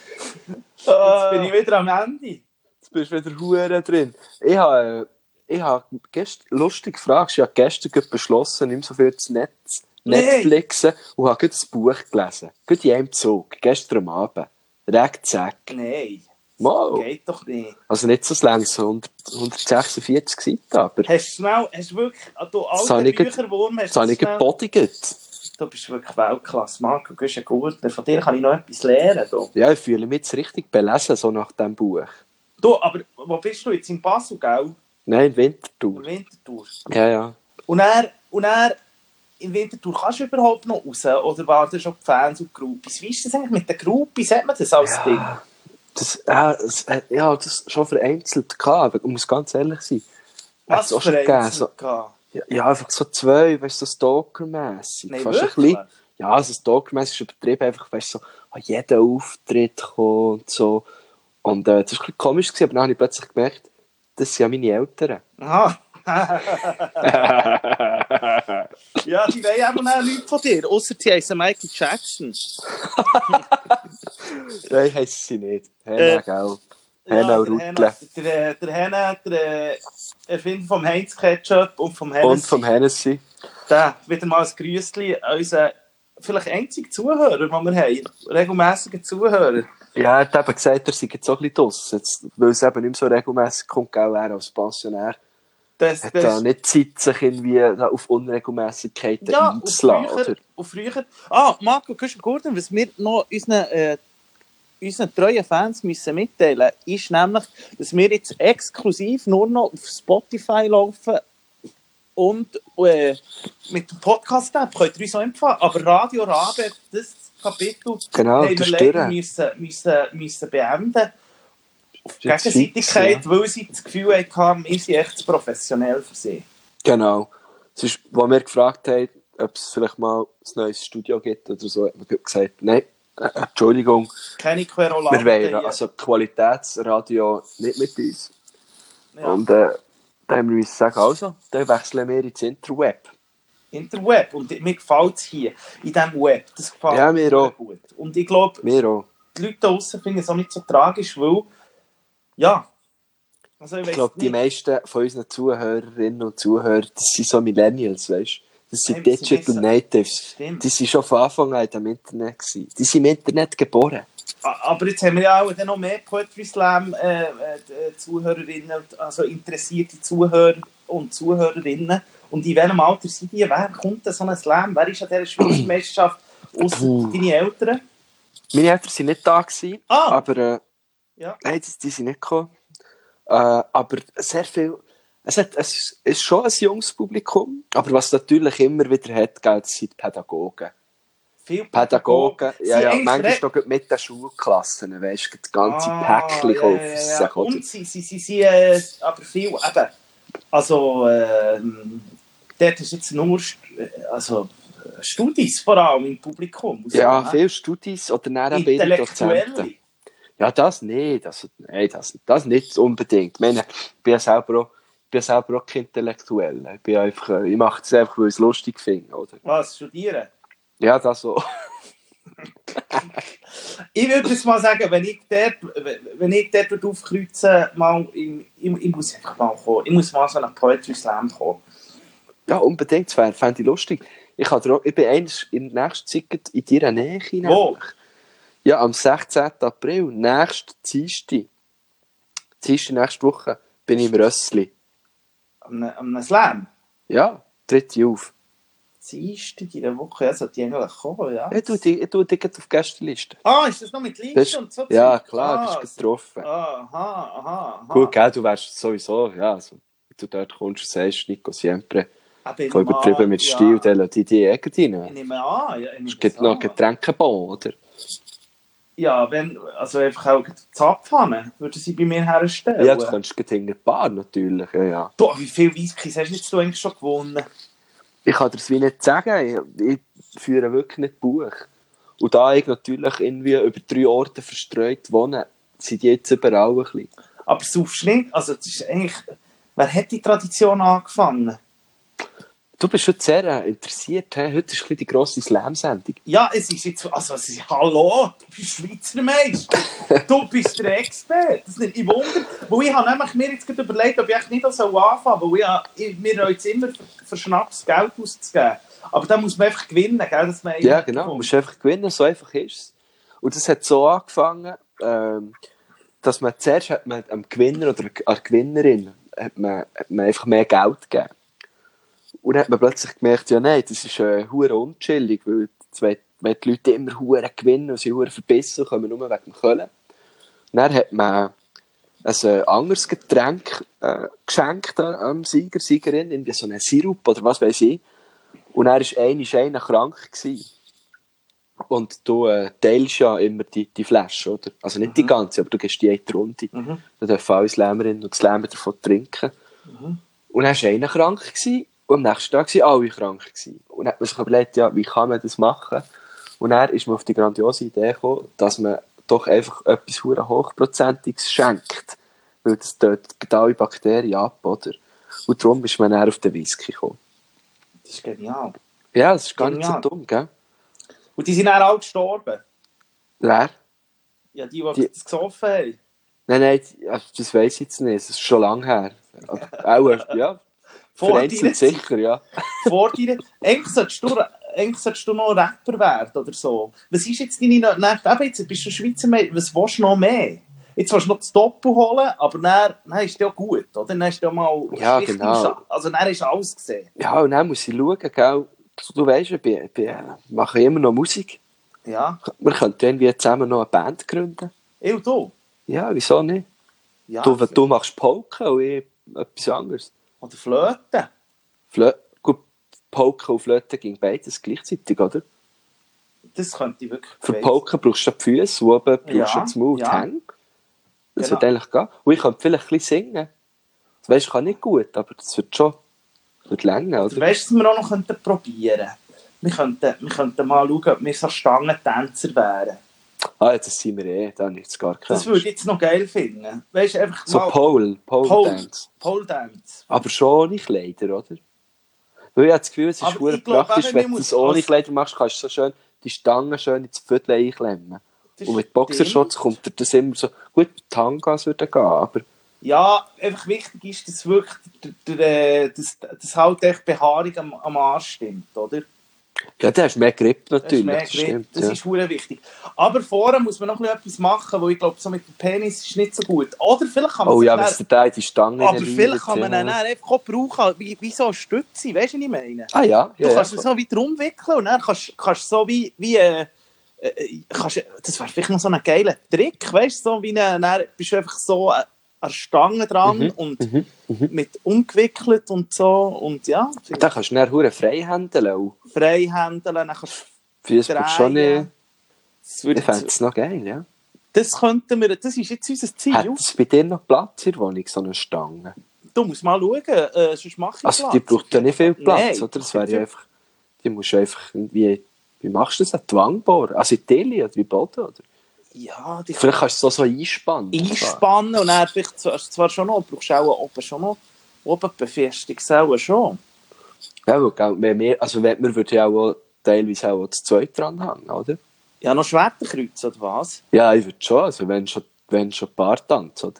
ich wieder am Ende. Jetzt bist du wieder Hure drin. Ich habe gestern, lustige Frage, ich habe gestern beschlossen, nicht mehr so viel zu Netflixen und habe ein Buch gelesen. Gerade in einem Zug, gestern am Abend. Zack. Nein. Mal. Geht doch nicht. Also nicht so lang, so 146 Seiten, aber... Hast du wirklich, du alter Bücherwurm, hast du das gebodigt. Du bist wirklich Weltklasse, Marco, du bist ein Guter. Von dir kann ich noch etwas lernen. Du. Ja, ich fühle mich jetzt richtig belesen, so nach diesem Buch. Du, aber wo bist du jetzt? In Basel, gell? Nein, in Winterthur. In Winterthur? Ja. Und er in Winterthur kannst du überhaupt noch raus? Oder wartest du auf die Fans und die Groupies? Wie ist das eigentlich mit den Groupies? Hat man das als Ding? Das schon vereinzelt gehabt, aber ich muss ganz ehrlich sein. Was für vereinzelt gehabt? Ja, einfach so 2, weißt du, so Stalker-mässig. Nein, fast wirklich? Ein bisschen, ja, also Stalker-mässig ist übertrieben, einfach, weißt du, so an jeden Auftritt kommen und so. Und das war ein bisschen komisch, aber dann habe ich plötzlich gemerkt, das sind ja meine Eltern. Aha. Ja, die wollen eben auch Leute von dir, ausser sie heissen Michael Jackson. Nein, heissen sie nicht. Henna, gell? Henna und Ruttle. Der Henna, der Erfinder vom Heinz Ketchup und vom Hennessy. Und vom Hennessy. Da, wieder mal ein Grüßchen an unseren vielleicht einzigen Zuhörer, den wir haben. Regelmässigen Zuhörer. Ja, er hat eben gesagt, er sei jetzt auch ein bisschen draussen. Weil es eben nicht mehr so regelmässig kommt, gell, er als Pensionär. hat da nicht Zeit, sich irgendwie auf Unregelmäßigkeiten einzulassen. Und früher... Marco Gordon, was wir noch unseren treuen Fans müssen mitteilen, ist nämlich, dass wir jetzt exklusiv nur noch auf Spotify laufen und mit dem Podcast-App könnt ihr uns auch empfehlen. Aber Radio Rabe, das Kapitel haben wir leider müssen beenden. Auf die Gegenseitigkeit, weil sie das Gefühl hatten, wir sind echt zu professionell für sie. Genau. Es ist, als wir gefragt haben, ob es vielleicht mal ein neues Studio gibt oder so, haben wir gesagt, nein, Entschuldigung. Keine Querolante. Wir wollen also Qualitätsradio nicht mit uns. Ja. Und da haben wir uns gesagt, also, dann wechseln wir ins Interweb. Interweb. Und mir gefällt es hier, in diesem Web. Das gefällt mir auch gut. Und ich glaube, die Leute da draussen finden es auch nicht so tragisch, weil, ja. Also ich glaube, die meisten von unseren Zuhörerinnen und Zuhörern, das sind so Millennials, weißt du? Das sind Digital Natives. Stimmt. Die waren schon von Anfang an im Internet gewesen. Die sind im Internet geboren. Aber jetzt haben wir ja auch dann noch mehr Poetry Slam Zuhörerinnen, also interessierte Zuhörer und Zuhörerinnen. Und in welchem Alter sind die? Wer kommt denn so ein Slam? Wer ist an dieser Schweizer Meisterschaft? Ausser deine Eltern? Meine Eltern waren nicht da gewesen, aber nein, die sind nicht gekommen. Aber sehr viel... Es ist schon ein junges Publikum, aber was natürlich immer wieder hat, das sind Pädagogen. Viele Pädagogen, ja, manchmal noch mit den Schulklassen, weißt du, das ganze Päckchen kaufen sich. Und sie sind aber viel, eben, also, dort ist jetzt nur, Studis vor allem im Publikum. Ja, viele Studis oder näher Dozenten. Ja, das nicht, das nicht unbedingt. Ich meine, ich bin ja selber auch kein Intellektueller. Ich mache das einfach, weil ich es lustig finde. Oder? Was, studieren? Ja, das so. Ich würde jetzt mal sagen, wenn ich dort aufkreuze, ich muss einfach mal kommen. Ich muss mal so nach Poetry Slam kommen. Ja, unbedingt. Das fände ich lustig. Ich bin eigentlich in der nächsten Zeit in deiner Nähe. Wo? Ja, am 16. April, nächste Dienstag nächste Woche, bin ich im Rössli. Am Slam? Ja, tritt auf. Dienstag in der Woche, ja, sollte die eigentlich kommen, ja. Ich tue dich auf die Gästeliste. Ist das noch mit Liste und so? Ja, klar, bist getroffen. Aha. Gut, gell, du wärst sowieso, ja, also, wenn du dort kommst und sagst, Nico Siempre, voll übertrieben mit Stil, dann lassen die Ecke rein. Ich nehme an, ja. Es gibt noch Getränkebon, oder? Ja, also einfach auch Zapfhahn würden sie bei mir herstellen. Ja, du kannst in der Bar natürlich, ja. Du, wie viele Whiskys hast du eigentlich schon gewonnen? Ich kann dir das wie nicht sagen, ich führe wirklich nicht Buch. Und da ich natürlich irgendwie über 3 Orte verstreut wohne, sind die jetzt überall ein bisschen. Aber saufst du nicht? Also das ist eigentlich... Wer hat die Tradition angefangen? Du bist schon sehr interessiert, he? Heute ist ein bisschen die grosse Slam-Sendung. Ja, es ist jetzt... hallo, du bist Schweizer Meister. Du bist der Experte. Das ist nicht... Ich wundere, weil ich habe nämlich mir jetzt gerade überlegt, ob ich nicht so anfangen soll, weil wir jetzt immer für Schnaps Geld auszugeben. Aber da muss man einfach gewinnen, gell? Dass man ja, genau, du musst einfach gewinnen, so einfach ist es. Und das hat so angefangen, dass man zuerst am Gewinner oder an der Gewinnerin hat man einfach mehr Geld gegeben. Und dann hat man plötzlich gemerkt, ja nein, das ist hure unchillig, weil die Leute immer hure gewinnen und sie hure verbissen und kommen nur wegen dem Köln. Und dann hat man ein anderes Getränk geschenkt am Siegerin, irgendwie so einen Sirup oder was weiß ich. Und er war einer krank gewesen. Und du teilst ja immer die Flasche, oder? Also nicht die ganze, aber du gehst die eine Runde. Da dürfen alle Slammerinnen und Slammer davon trinken. Und dann war einer krank gewesen, und am nächsten Tag waren alle krank gewesen. Und dann hat man sich überlegt, ja, wie kann man das machen? Und dann ist man auf die grandiose Idee gekommen, dass man doch einfach etwas Hochprozentiges schenkt. Weil das tötet alle Bakterien ab, oder? Und darum ist man dann auf den Whisky gekommen. Das ist genial. Ja, das ist gar nicht so dumm, gell? Und die sind dann alle gestorben? Wer? Ja, die das gesoffen haben. Nein, das weiss ich jetzt nicht. Das ist schon lange her. Auch, ja. Vereinzelt sicher, ja. Vor dir. Eigentlich solltest du noch Rapper werden oder so. Was ist jetzt deine nächste... Eben, jetzt bist du Schweizer Meister. Was willst du noch mehr? jetzt willst du noch das Doppel holen, aber dann ist es ja gut, oder? Dann ist ja mal Ja, genau. Also dann ist alles gesehen. Ja, und dann muss ich schauen, gell? Du weisst, ich mache immer noch Musik. Ja. Wir könnten irgendwie zusammen noch eine Band gründen. Ich und du? Ja, wieso nicht? Ja. Du machst Polka und ich etwas anderes. Oder Flöte. Gut, Polka und Flöte ging beides gleichzeitig, oder? Das könnte ich wirklich. Für Polka brauchst du die Füße, oben brauchst du Ja, das Maul, die ja. Hänge. Das Genau. wird eigentlich gehen. Und ich könnte vielleicht ein bisschen singen. Das weisst, ich kann nicht gut, aber das wird schon länger, oder? Weißt du, was wir auch noch probieren könnten? Wir könnten mal schauen, ob wir so Stangentänzer wären. Ah, ja, das sind wir da habe ich jetzt gar keine. Das würde ich jetzt noch geil finden. Weißt du, einfach so mal... Pole Dance. Pole Dance. Aber schon ohne Kleider, oder? Weil ich habe das Gefühl, es ist Aber verdammt ich glaube, praktisch, wenn du muss es ohne als- Kleider machst, kannst du so schön die Stangen schön ins Viertel einklemmen. Das Und mit Boxershorts stimmt. kommt dir das immer so... Gut, mit Tangas würde gehen, aber... Ja, einfach wichtig ist, dass wirklich das halt echt Behaarung am Arsch stimmt, oder? Ja, der ist mehr Grip Das ist natürlich, mehr das Grip, stimmt. das Ja. ist verdammt wichtig. Aber vorher muss man noch etwas machen, weil ich glaube, so mit dem Penis ist nicht so gut. Oder vielleicht kann man Oh sich ja, dann- wenn es dir da in die Stange aber reinreibt, vielleicht kann man ja. dann einfach auch brauchen, wie so eine Stütze, weißt du, was ich meine? Ah ja, Du ja, kannst ja. es so wieder umwickeln und dann kannst du so das wäre vielleicht noch so ein geiler Trick, weißt du, so wie dann bist du einfach so an der Stange dran und mit umgewickelt und so und ja, Da kannst du dann verdammt frei händeln. Und frei händeln, dann kannst Füße brauchst du schon drehen. nicht... das, würde, Ich fände es noch geil, ja. das könnten wir, das ist jetzt unser Ziel. Hat es bei dir noch Platz in der Wohnung, so eine Stange? Du musst mal schauen, sonst mache ich Also die braucht ja nicht viel Platz, Nein, oder? Das wäre ja einfach... Die musst du einfach irgendwie... Wie machst du das? Eine Wangbohr? Also in Tele oder wie Boden, oder? Ja, die Vielleicht kannst du es so einspannen. einspannen und dann vielleicht zwar schon noch, brauchst du auch oben schon noch Obenbefestigung selber schon. Ja, weil, gell, wir würden ja auch teilweise auch das Zweite dran hängen, oder? Ja, noch Schwerterkreuz oder was? Ja, ich würde schon. Also wenn schon Paartanz, oder?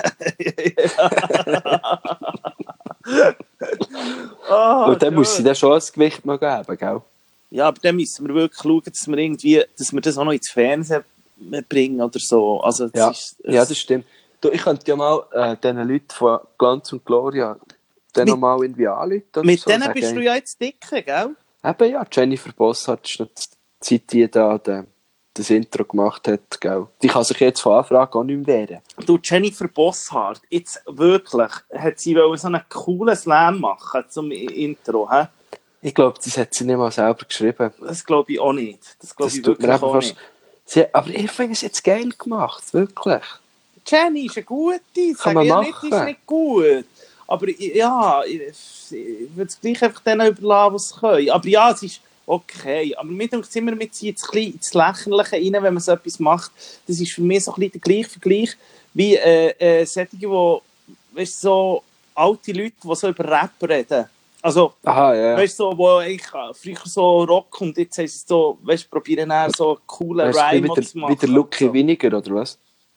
Und dann muss sie dann schon das Gewicht noch geben, gell? Ja, aber dann müssen wir wirklich schauen, dass wir das auch noch ins Fernsehen bringen oder so. Also, Das stimmt. Du, ich könnte ja mal diesen Leuten von Glanz und Gloria dann noch mal irgendwie anrufen. Mit so, denen bist du ja jetzt dicke, gell? Eben ja, Jennifer Bosshardt ist noch die Zeit, die da das Intro gemacht hat, gell? Die kann sich jetzt von Anfragen auch nicht mehr wehren. Du, Jennifer Bosshardt, jetzt wirklich, hat sie so einen coolen Slam machen zum Intro, hä? Ich glaube, das hat sie nicht mal selber geschrieben. Das glaube ich auch nicht. Das glaube ich tut mir wirklich eben auch nicht. Aber ich finde es jetzt geil gemacht, wirklich. Jenny ist eine gute, Kann sag man ich machen. nicht, ist nicht gut. Aber ja, ich würde es gleich einfach denen überlassen, was sie können. Aber ja, es ist okay. Aber mir denkt immer mit sie jetzt ein bisschen ins Lächerliche rein, wenn man so etwas macht. Das ist für mich so ein bisschen der gleiche Vergleich wie solche, die, weißt, du, so alte Leute, die so über Rap reden. Also, Aha, ja. weißt du, so, wo eigentlich früher so Rock und jetzt heißt es so, weißt du, probieren dann so einen coolen Weißt du, Rhyme zu machen. wie der Lucky so. Winiger, oder was?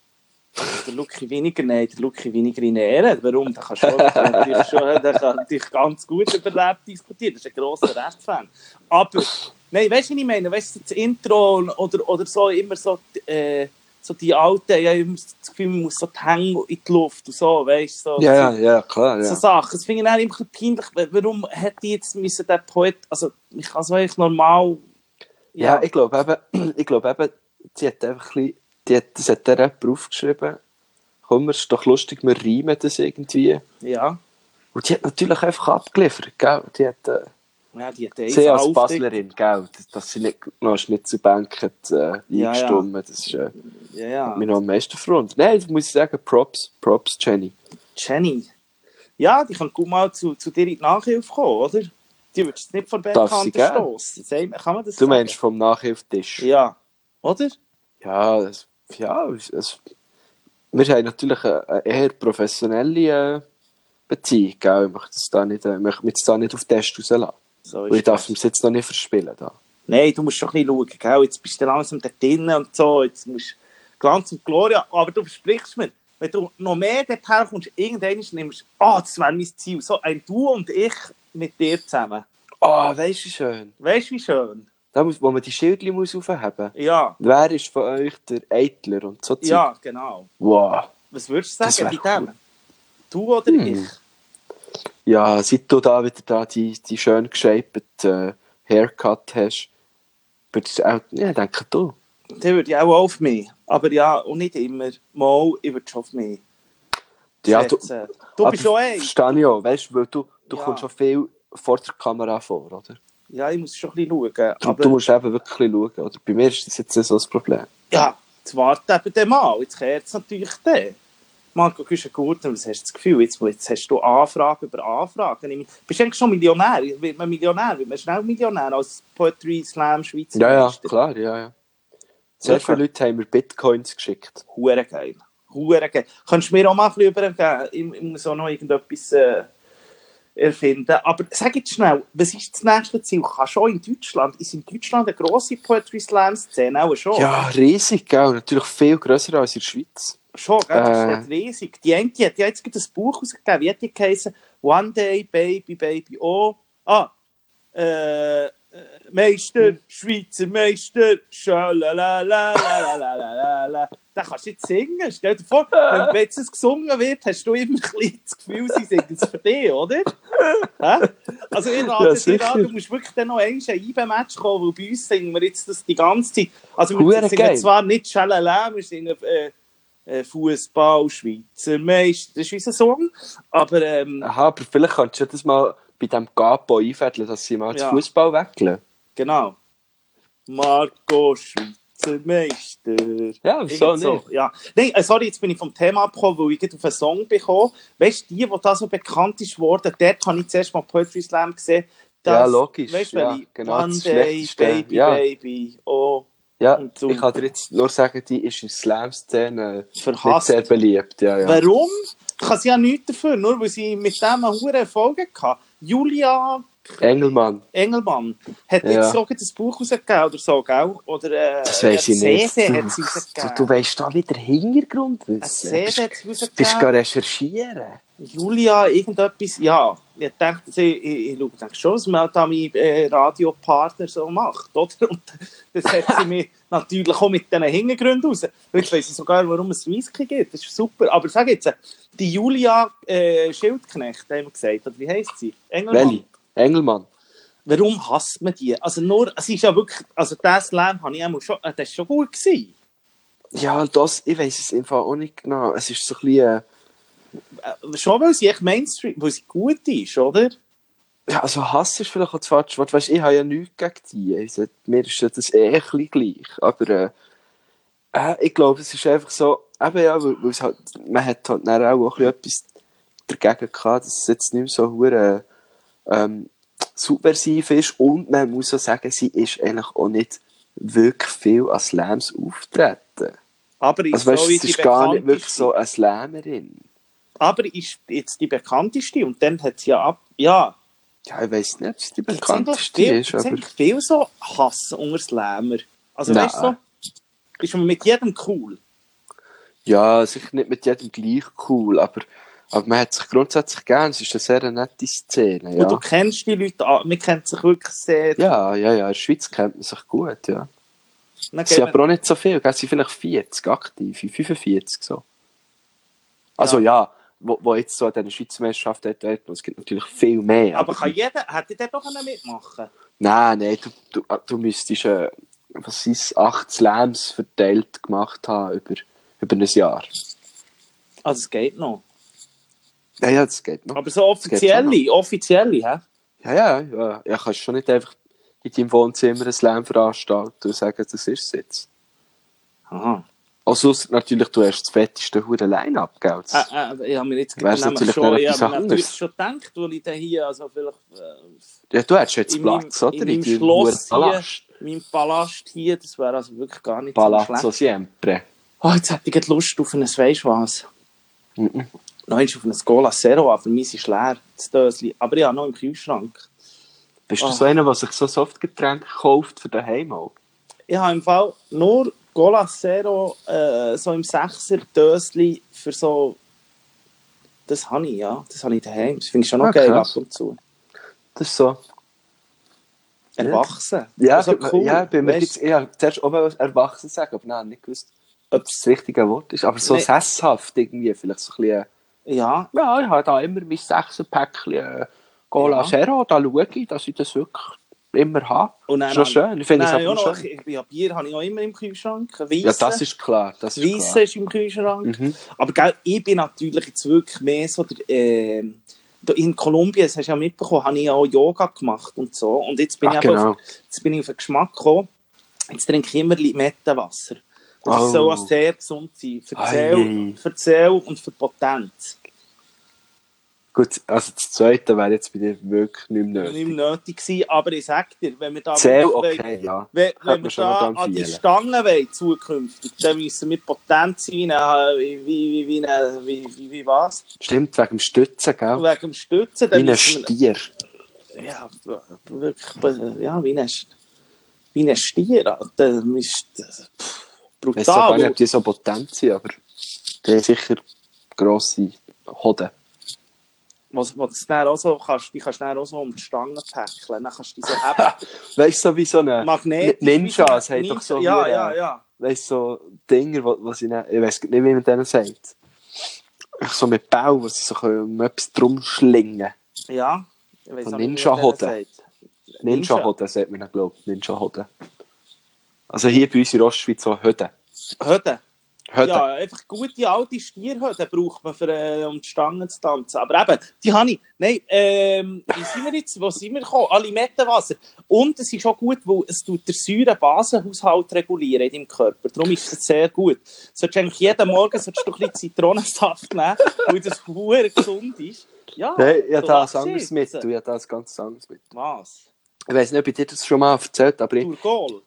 Der Lucky Winiger, nein, der Lucky Winiger in Ehren. Warum? Der kann natürlich ganz gut über Rap diskutieren. Das ist ein grosser Rap-Fan. Aber, nein, weißt du, was ich meine? Weißt du, das Intro oder so immer so, so die Alten, ja, ich habe das Gefühl, man muss so die Hänge in die Luft und so, weißt du? So, Ja, klar. so Ja. Sachen. Das finde ich dann immer ein bisschen peinlich. Warum hätte ich jetzt müssen der Poet, also ich kann es eigentlich normal... Ja, ich glaube eben, sie hat einfach ein bisschen, das hat der Rapper aufgeschrieben. Komm, es ist doch lustig, wir reimen das irgendwie. Ja. Und die hat natürlich einfach abgeliefert, gell? Die hat, Ja, die hat sie als Baslerin, gell? Dass sie nicht noch mit zu Bank hat eingestimmt. Das ist, hat mich noch am meisten verwundert. Nein, das muss ich sagen, Props, Jenny. Jenny. Ja, die kann gut mal zu dir in die Nachhilfe kommen, oder? Die würdest du nicht von Bettkante stossen. Kann man das Du sagen? meinst vom Nachhilfetisch? Ja. Oder? Ja, wir haben natürlich eine eher professionelle Beziehung, gell? Ich möchte mich jetzt da nicht auf den Test rauslassen. So Und ich darf es jetzt noch nicht verspielen. Da. Nein, du musst schon ein bisschen schauen, gell? Jetzt bist du langsam da drinnen und so, jetzt musst du Glanz und Gloria, aber du versprichst mir, wenn du noch mehr dorthin kommst, irgendwann nimmst das wäre mein Ziel, so ein Du und ich mit dir zusammen. Weißt du, wie schön. Weißt du, wie schön? wo man die Schildchen muss aufheben muss. Ja. Wer ist von euch der Eitler und so Zeug? Ja, genau. Wow. Was würdest du sagen Das bei dem? Du oder ich? Ja, seit du da wieder die schön geshaped Haircut hast, würdest du auch, ja, denke du. Der würde ja auch auf mich. Aber ja, und nicht immer. Mal, ich würde schon auf mich. Ja, du bist schon verstehe ich auch, weißt du, weil du Ja. kommst schon viel vor der Kamera vor, oder? Ja, ich muss schon ein bisschen schauen. Aber Du musst eben wirklich schauen, oder? Bei mir ist das jetzt nicht so das Problem. ja, jetzt warte eben den mal. Jetzt kehrt es natürlich den. Marco, du bist ein guter, was hast du das Gefühl? Jetzt hast du Anfragen über Anfragen. Bist du eigentlich schon Millionär? Wird man Millionär? Wird man schnell Millionär als Poetry Slam Schweizer Ja, Meister? klar, ja. Sehr viele Leute haben mir Bitcoins geschickt. Hure geil. Kannst du mir auch mal ein bisschen übergeben? Ich muss auch noch irgendetwas erfinden. Aber sag jetzt schnell, was ist das nächste Ziel? Kannst du auch in Deutschland? Ist in Deutschland eine grosse Poetry Slam Szene? Auch schon? Ja, riesig, gell? Natürlich viel grösser als in der Schweiz. Schon, gell? Das ist riesig. Die Enti hat ja jetzt ein Buch rausgegeben. Wie hat die geheißen? One Day, Baby, oh. Meister, Schweizer Meister, schalalalalalalalala. Da kannst du jetzt singen. Stell dir vor, wenn jetzt es gesungen wird, hast du immer ein bisschen das Gefühl, sie singen es für dich, oder? Also ich rate dir an, du musst wirklich dann noch ein IB-Match kommen, weil bei uns singen wir jetzt das die ganze Zeit. Also wir singen zwar nicht schalala, wir singen Fußball, Schweizer Meister, das ist unser Song, aber Aha, aber vielleicht kannst du das mal bei dem Capo einfädeln, dass sie mal den Fußball wechseln. Genau. Marco, Schweizer Meister. Ja, wieso nicht? So. Ja. Nein, sorry, jetzt bin ich vom Thema abgekommen, weil ich auf einen Song bekomme. Weißt du, die da so bekannt ist worden, dort habe ich zuerst mal Poetry Slam gesehen. Ja, logisch. Weißt du, ja, genau, One Day, Baby, oh. Ja, ich kann dir jetzt nur sagen, die ist in der Slam-Szene nicht sehr beliebt. Ja. Warum? Kann sie ja nichts dafür, nur weil sie mit dem einen hohen Erfolg hatte. Julia Engelmann hat jetzt sogar das Buch rausgegeben oder so, gell? Oder das weiss ich nicht. CD hat sie rausgegeben. Du weißt da wieder Hintergrund wissen. CD hat sie rausgegeben. Bist du recherchieren? Julia, irgendetwas, ja. Ich denke schon, was man da mein Radiopartner so macht, oder? Und das hat sie mir natürlich auch mit diesen Hintergründen raus. Jetzt weiss ich sogar, warum es Whisky gibt. Das ist super. Aber sag jetzt, die Julia Schildknecht, haben wir gesagt, oder wie heisst sie? Engelmann. Warum hasst man die? Also nur, es ist ja wirklich, also das Slam habe ich auch schon, das ist schon gut gewesen. Ja, ich weiss es im Fall auch nicht genau. Es ist so ein bisschen... schon, weil sie echt Mainstream, weil sie gut ist, oder? Ja, also Hass ist vielleicht auch das falsche Wort. Weißt, ich habe ja nichts gegen die. Also, mir ist das ein bisschen gleich. Aber ich glaube, es ist einfach so, eben ja, weil es halt, man hat halt dann auch etwas dagegen gehabt, dass es jetzt nicht mehr so hure subversiv ist. Und man muss auch sagen, sie ist eigentlich auch nicht wirklich viel an Slams auftreten. Aber ist also weißt, so es ist gar nicht wirklich so eine Slamerin. Aber ist jetzt die bekannteste und dann hat sie ja Ja, ich weiss nicht, ob es die bekannteste ist. Es gibt viel so Hass unter Slammer. Also weißt du so, ist man mit jedem cool? Ja, sicher nicht mit jedem gleich cool, aber man hat sich grundsätzlich gern. Es ist eine sehr nette Szene. Ja. Und du kennst die Leute, man kennt sich wirklich sehr... Ja, in der Schweiz kennt man sich gut, ja. Es sind aber auch nicht so viel, es sind vielleicht 40 aktiv, 45 so. Also ja, wo jetzt so an dieser Schweizer Meisterschaft hat, es gibt natürlich viel mehr. Aber kann jeder, hätte der doch mitmachen? Nein, du müsstest, 8 Slams verteilt gemacht haben über ein Jahr. Also es geht noch? Ja, das geht noch. Aber so offizielle, hä? Ja, kannst schon nicht einfach in deinem Wohnzimmer ein Slam veranstalten und sagen, das ist es jetzt. Aha. Also natürlich, du hast das fetteste Line-Up, gell? Ich habe mir jetzt natürlich schon gedacht, weil ich da hier, also vielleicht... ja, du hättest jetzt Platz, oder? In meinem Schloss hier, in meinem Palast hier, das wäre also wirklich gar nicht Palazzo so schlecht. Siempre. Oh, jetzt hätte ich Lust auf ein Weiswas. Noch auf ein Cola Zero, aber meins ist leer, das Döschen. Aber ja, noch im Kühlschrank. Bist du so einer, der sich so Softgetränke kauft für daheim auch? Ich habe im Fall nur Cola Zero so im 6er Döschen für so... Das habe ich, ja. Das habe ich daheim. Das finde ich schon noch geil ab und zu. Das ist so. erwachsen. Ja, Also cool. ja, ich wollte zuerst auch erwachsen sagen, aber nein, nicht gewusst, ob es das richtige Wort ist. Aber so sesshaft irgendwie, vielleicht so ein bisschen... Ja. Ja, ich habe da immer mein 6-Päckchen Cola Zero, da schaue ich, dass ich das wirklich immer habe. Das ist schon schön, ich finde es aber schön. Ja, Bier habe ich auch immer im Kühlschrank. Ja, das ist klar. Weisse ist im Kühlschrank. Mhm. Aber gell, ich bin natürlich jetzt wirklich mehr so in Kolumbien, das hast du ja mitbekommen, habe ich auch Yoga gemacht und so. Und jetzt bin ich auf den Geschmack gekommen, jetzt trinke ich immer Limettenwasser. Das soll auch sehr gesund sein. Für Zell und für Potenz. Gut, also das Zweite wäre jetzt bei dir wirklich nicht mehr nötig. Nicht mehr nötig gewesen, aber ich sage dir, wenn wir da Zell, okay, ja. Wenn wir da an die Stangen wollen, zukünftig, dann müssen wir potent sein, wie was? Stimmt, wegen dem Stützen, gell? Wegen dem Stützen. Wie ein Stier. Ja, wirklich, ja, wie ein Stier. Das ist brutal. Ich weiß auch gar nicht, ob die so potent sind, aber die haben sicher grosse Hoden. Was du dann auch so kannst, die kannst du dann auch so um die Stangen päckeln. Dann kannst du die so haben. Weißt du, so wie so eine Ninjas haben doch so ja. Weißt du, so Dinger, was ich weiß nicht, wie man denen sagt. So mit Bau, wo sie so um etwas drum schlingen. Ja, ich weiss so auch Ninja-Hoden. Ninja-Hoden sagt man, glaube ich. Ninja-Hoden. Also hier bei uns in Ostschweiz so Höden. Höden? Ja, einfach gute alte Stierhöden braucht man, um die Stangen zu tanzen. Aber eben, die habe ich. Nein, wie sind wir jetzt? Wo sind wir gekommen? Limettenwasser. Und es ist auch gut, weil es tut den Säure-Basenhaushalt regulieren in deinem Körper. Darum ist es sehr gut. Solltest eigentlich jeden Morgen ein bisschen Zitronensaft nehmen, weil das verdammt gesund ist. Ja, hey, ich habe da ein anderes Mittel. Ich habe da ein ganz anderes Mittel. Was? Ich weiss nicht, ob ich dir das schon mal erzählt habe. Durchgol?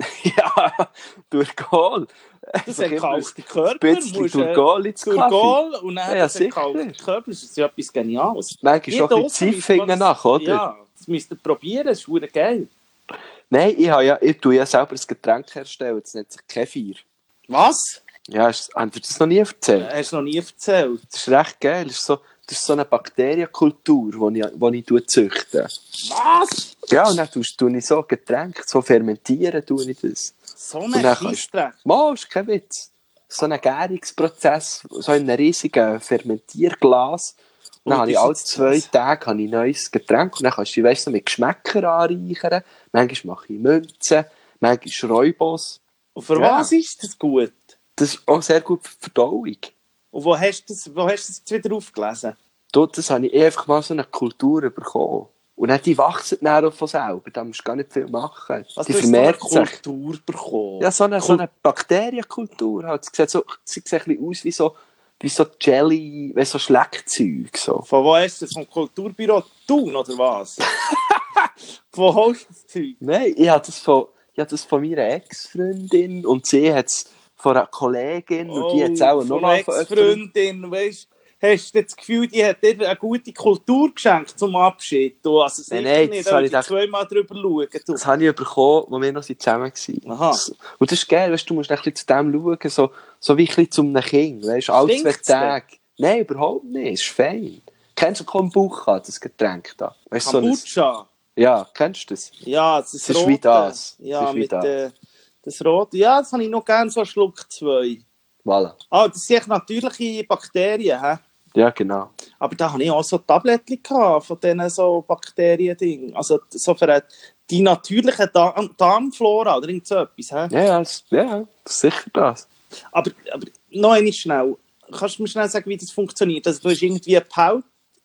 Ja, Durchgol. Das entkalkt den Körper. Ein bisschen Durchgol ins Kaffee. Durchgol und dann ja, entkalkt den Körper. Das ist ja etwas Geniales. Manchmal schon ein bisschen Zeitfinger nach, oder? Ja, das müsst ihr probieren, das ist verdammt geil. Nein, ich tue ja selber ein Getränk herstellen, das nennt sich Kefir. Was? Ja, hast du das noch nie erzählt? Hast du noch nie erzählt? Das ist recht geil. Das ist so eine Bakterienkultur, die ich züchte. Was? Ja, und dann tue ich so Getränke, so fermentieren tue ich das. So ein Scheissdreck? Mal, ist kein Witz. So ein Gärungsprozess, so in einem riesigen Fermentierglas. Und dann habe ich alle 2 Tage ein neues Getränk und dann kannst du dich mit Geschmäckern anreichern. Manchmal mache ich Münzen, manchmal Rooibos. Und für was ist das gut? Das ist auch sehr gut für die Verdauung. Und wo hast du das jetzt wieder aufgelesen? Das habe ich einfach mal so eine Kultur bekommen. Und dann, die wachsen dann auch von selber. Da musst du gar nicht viel machen. Was die vermehrt sich. Kultur bekommen? Ja, so eine Bakterienkultur. Halt. Sie sieht ein bisschen aus wie so Jelly, wie so Schleckzeug. So. Von wo hast du das? Vom Kulturbüro Thun, oder was? Wo holst du das Zeug? Nein, ich habe das von meiner Ex-Freundin und sie hat es von einer Kollegin und die hat es auch noch mal von einer Ex-Freundin, weißt du? Hast du das Gefühl, die hat dir eine gute Kultur geschenkt zum Abschied? Du, also nein, nicht, da ich zweimal drüber schauen. Du. Das habe ich bekommen, als wir noch zusammen waren. Aha. Und das ist geil, weißt, du musst ein bisschen zu dem schauen, so wie ein bisschen zu einem Kind. Weißt, alle 2 Tage. Nein, überhaupt nicht, es ist fein. Kennst du Kombucha, das Getränk da? Weißt, Kombucha? So ja, kennst du das? Ja, das ist wie das. Ja, mit das Rote. Ja, das habe ich noch gerne, so einen Schluck 2. Voilà. Das sind natürliche Bakterien, hä? Ja, genau. Aber da hatte ich auch so Tabletten von diesen so Bakterien-Dingen. Also so für die natürliche Darmflora oder irgend so etwas. He? Ja, das ist sicher das. Aber noch einmal schnell. Kannst du mir schnell sagen, wie das funktioniert? Also du hast irgendwie eine Haut?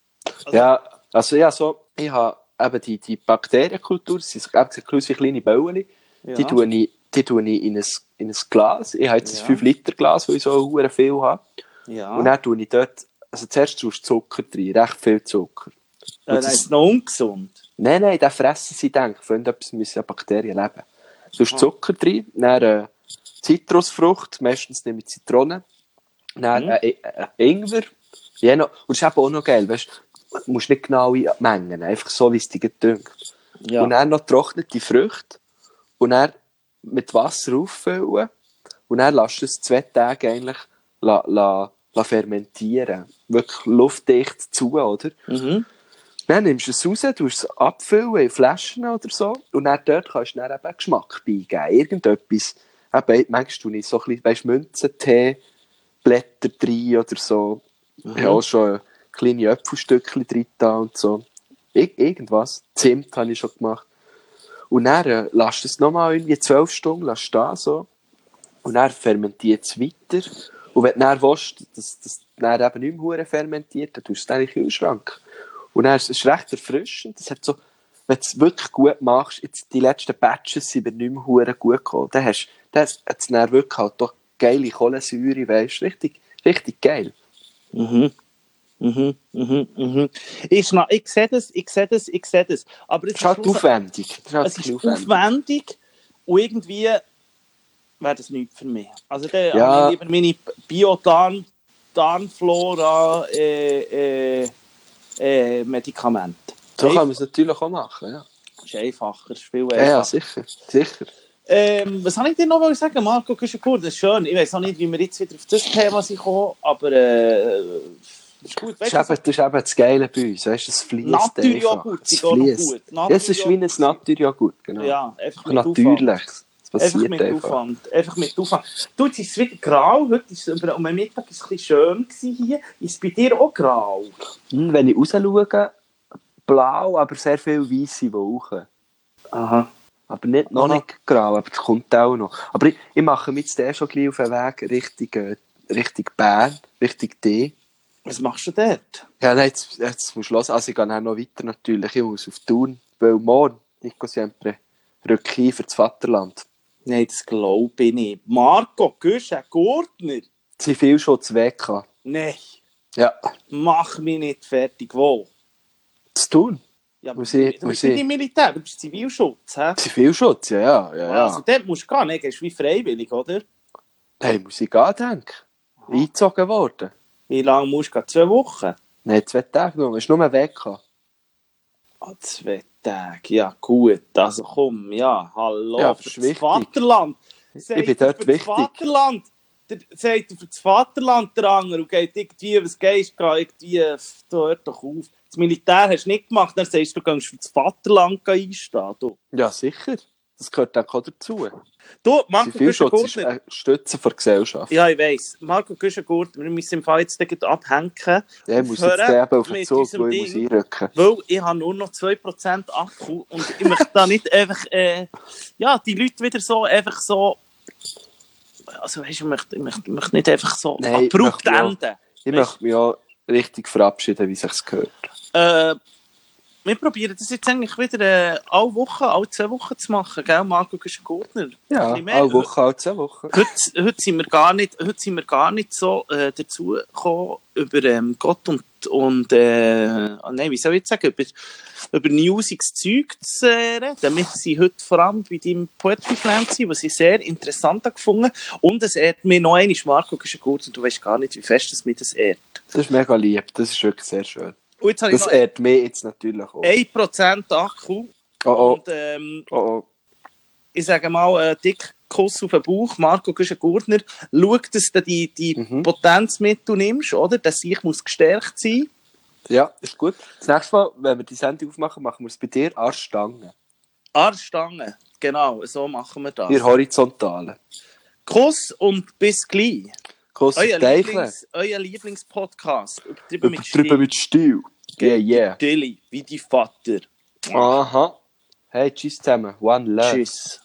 Ich habe eben die Bakterienkultur, das sind so kleine Bäuerchen, ja. die tue ich in ein Glas. Ich habe jetzt ein 5-Liter-Glas, weil ich so viel habe. Ja. Und dann tue ich dort, also zuerst tust du Zucker rein, recht viel Zucker. Das ist noch ungesund. Nein, da fressen sie, denke ich, von etwas müssen ja Bakterien leben. Du tust Zucker rein, dann Zitrusfrucht, meistens nicht mit Zitronen, dann Ingwer, und das ist eben auch noch geil, weißt du musst nicht genau in Mengen, einfach so, wie es dir dünkt. Ja. Und dann noch getrocknete Früchte und dann mit Wasser auffüllen und dann lässt du es 2 Tage eigentlich fermentieren. Wirklich luftdicht zu, oder? Mhm. Dann nimmst du es raus, tust es abfüllen in Flaschen oder so und dann dort kannst du dann eben Geschmack beigeben. Irgendetwas. Eben, manchmal tue ich so ein bisschen, weisst, Münzen, Tee, Blätter drin oder so. Ich habe auch schon kleine Äpfelstückchen drin da und so. Irgendwas. Zimt habe ich schon gemacht. Und dann lässt du es nochmal irgendwie 12 Stunden stehen, so. Und dann fermentiert es weiter. Und wenn du dann willst, dass das dann eben nicht mehr fermentiert, dann tust du es dann in den Kühlschrank. Und dann ist es recht erfrischend. Das hat so, wenn du es wirklich gut machst, jetzt die letzten Batches sind mir nicht mehr gut gekommen. Dann hat es dann wirklich halt doch geile Kohlensäure, weisst du, richtig geil. Ich sehe das. Aber es ist halt aufwendig. Es ist aufwendig und irgendwie wäre das nichts für mich. Also dann habe ich lieber meine Bio-Darmflora Medikamente. So kann man es natürlich auch machen, ja. Das ist einfacher, das ist viel einfacher. Ja, sicher. Was soll ich dir noch sagen, Marco Güschen-Gurtner? Das ist schön. Ich weiß auch nicht, wie wir jetzt wieder auf das Thema kommen, aber das ist gut. Das ist eben das Geile bei uns, weißt du, das fließt einfach. Naturjoghurt ist auch noch gut. Ja, es ist wie ein Naturjoghurt, genau. Ja, einfach mit natürlich. Einfach mit Aufwand. Du, jetzt ist es wieder grau. Heute ist es, am Mittag war es ein bisschen schön hier. Ist es bei dir auch grau? Wenn ich raus schaue, blau, aber sehr viel weisse Wolken. Aha. Aber noch nicht grau, aber das kommt auch noch. Aber ich mache mich jetzt schon gleich auf den Weg Richtung Bern, Richtung D. Was machst du dort? Ja, nein, jetzt musst du hören. Also ich gehe dann noch weiter natürlich. Ich muss auf Thun, weil morgen, Nico Siempre, rücke ich für das Vaterland. Nein, das glaube ich nicht. Marco Güschen-Gurtner? Zivilschutz WK. Nein. Ja. Mach mich nicht fertig. Wo? Zu tun. Ja, du bist nicht Militär, du bist Zivilschutz. He? Zivilschutz, ja. Also dort musst du gehen, ne? Gehst du wie freiwillig, oder? Nein, muss ich gehen, denke ich. Eingezogen worden. Wie lange musst du gehen? 2 Wochen? Nein, 2 Tage nur. Es ist nur ein WK. 2 Tage, ja gut. Also komm, ja, hallo. Ja, für das Vaterland. Ich bin dort wichtig. Vaterland. Sagt er für das Vaterland der Anger und geht irgendwie, was gehst du, irgendwie, hört doch auf. Das Militär hast du nicht gemacht, dann sagst du, du gehst für das Vaterland einstehen. Du. Ja, sicher. Das gehört auch dazu. Du, Marco Zivilschutz ist eine Stütze der Gesellschaft. Ja, ich weiss. Marco Güschen-Gurtner, wir müssen im Fall jetzt abhängen. Ja, ich muss jetzt eben auf den Zug, weil ich muss einrücken. Weil ich habe nur noch 2% Akku und ich möchte da nicht einfach, die Leute wieder so, einfach so, also weißt du, ich möchte nicht einfach so abrupt enden. Ich möchte mich auch richtig verabschieden, wie es sich gehört. Wir probieren das jetzt eigentlich wieder alle 2 Wochen zu machen, gell, Marco Güschen-Gurtner? Ja, alle Woche, alle 2 Wochen. Heute sind wir gar nicht so dazu gekommen, über Gott und nein, wie soll ich jetzt sagen, über newsiges Zeug zu reden. Wir sind heute vor allem bei deinem Poetry Slam, was ich sehr interessant gefunden habe. Und es ehrt mich noch einmal, Marco Güschen-Gurtner, und du weißt gar nicht, wie fest es mir das ehrt. Das ist mega lieb, das ist wirklich sehr schön. Das ehrt mich jetzt natürlich auch. 1% Akku. Oh. Und ich sage mal, dick Kuss auf den Bauch, Marco Güschen-Gurtner. Schau, dass du die Potenz mit du nimmst, oder? Dass ich muss gestärkt sein. Ja, ist gut. Das nächste Mal, wenn wir die Sendung aufmachen, machen wir es bei dir Arschstangen. Arschstangen, genau, so machen wir das. Wir horizontalen. Kuss und bis gleich. Kuss auf Teicheln. Euer Lieblingspodcast. Übertrieben mit Stil. Yeah. Dilly, wie die Vater. Aha. Hey, tschüss zusammen. One love. Tschüss.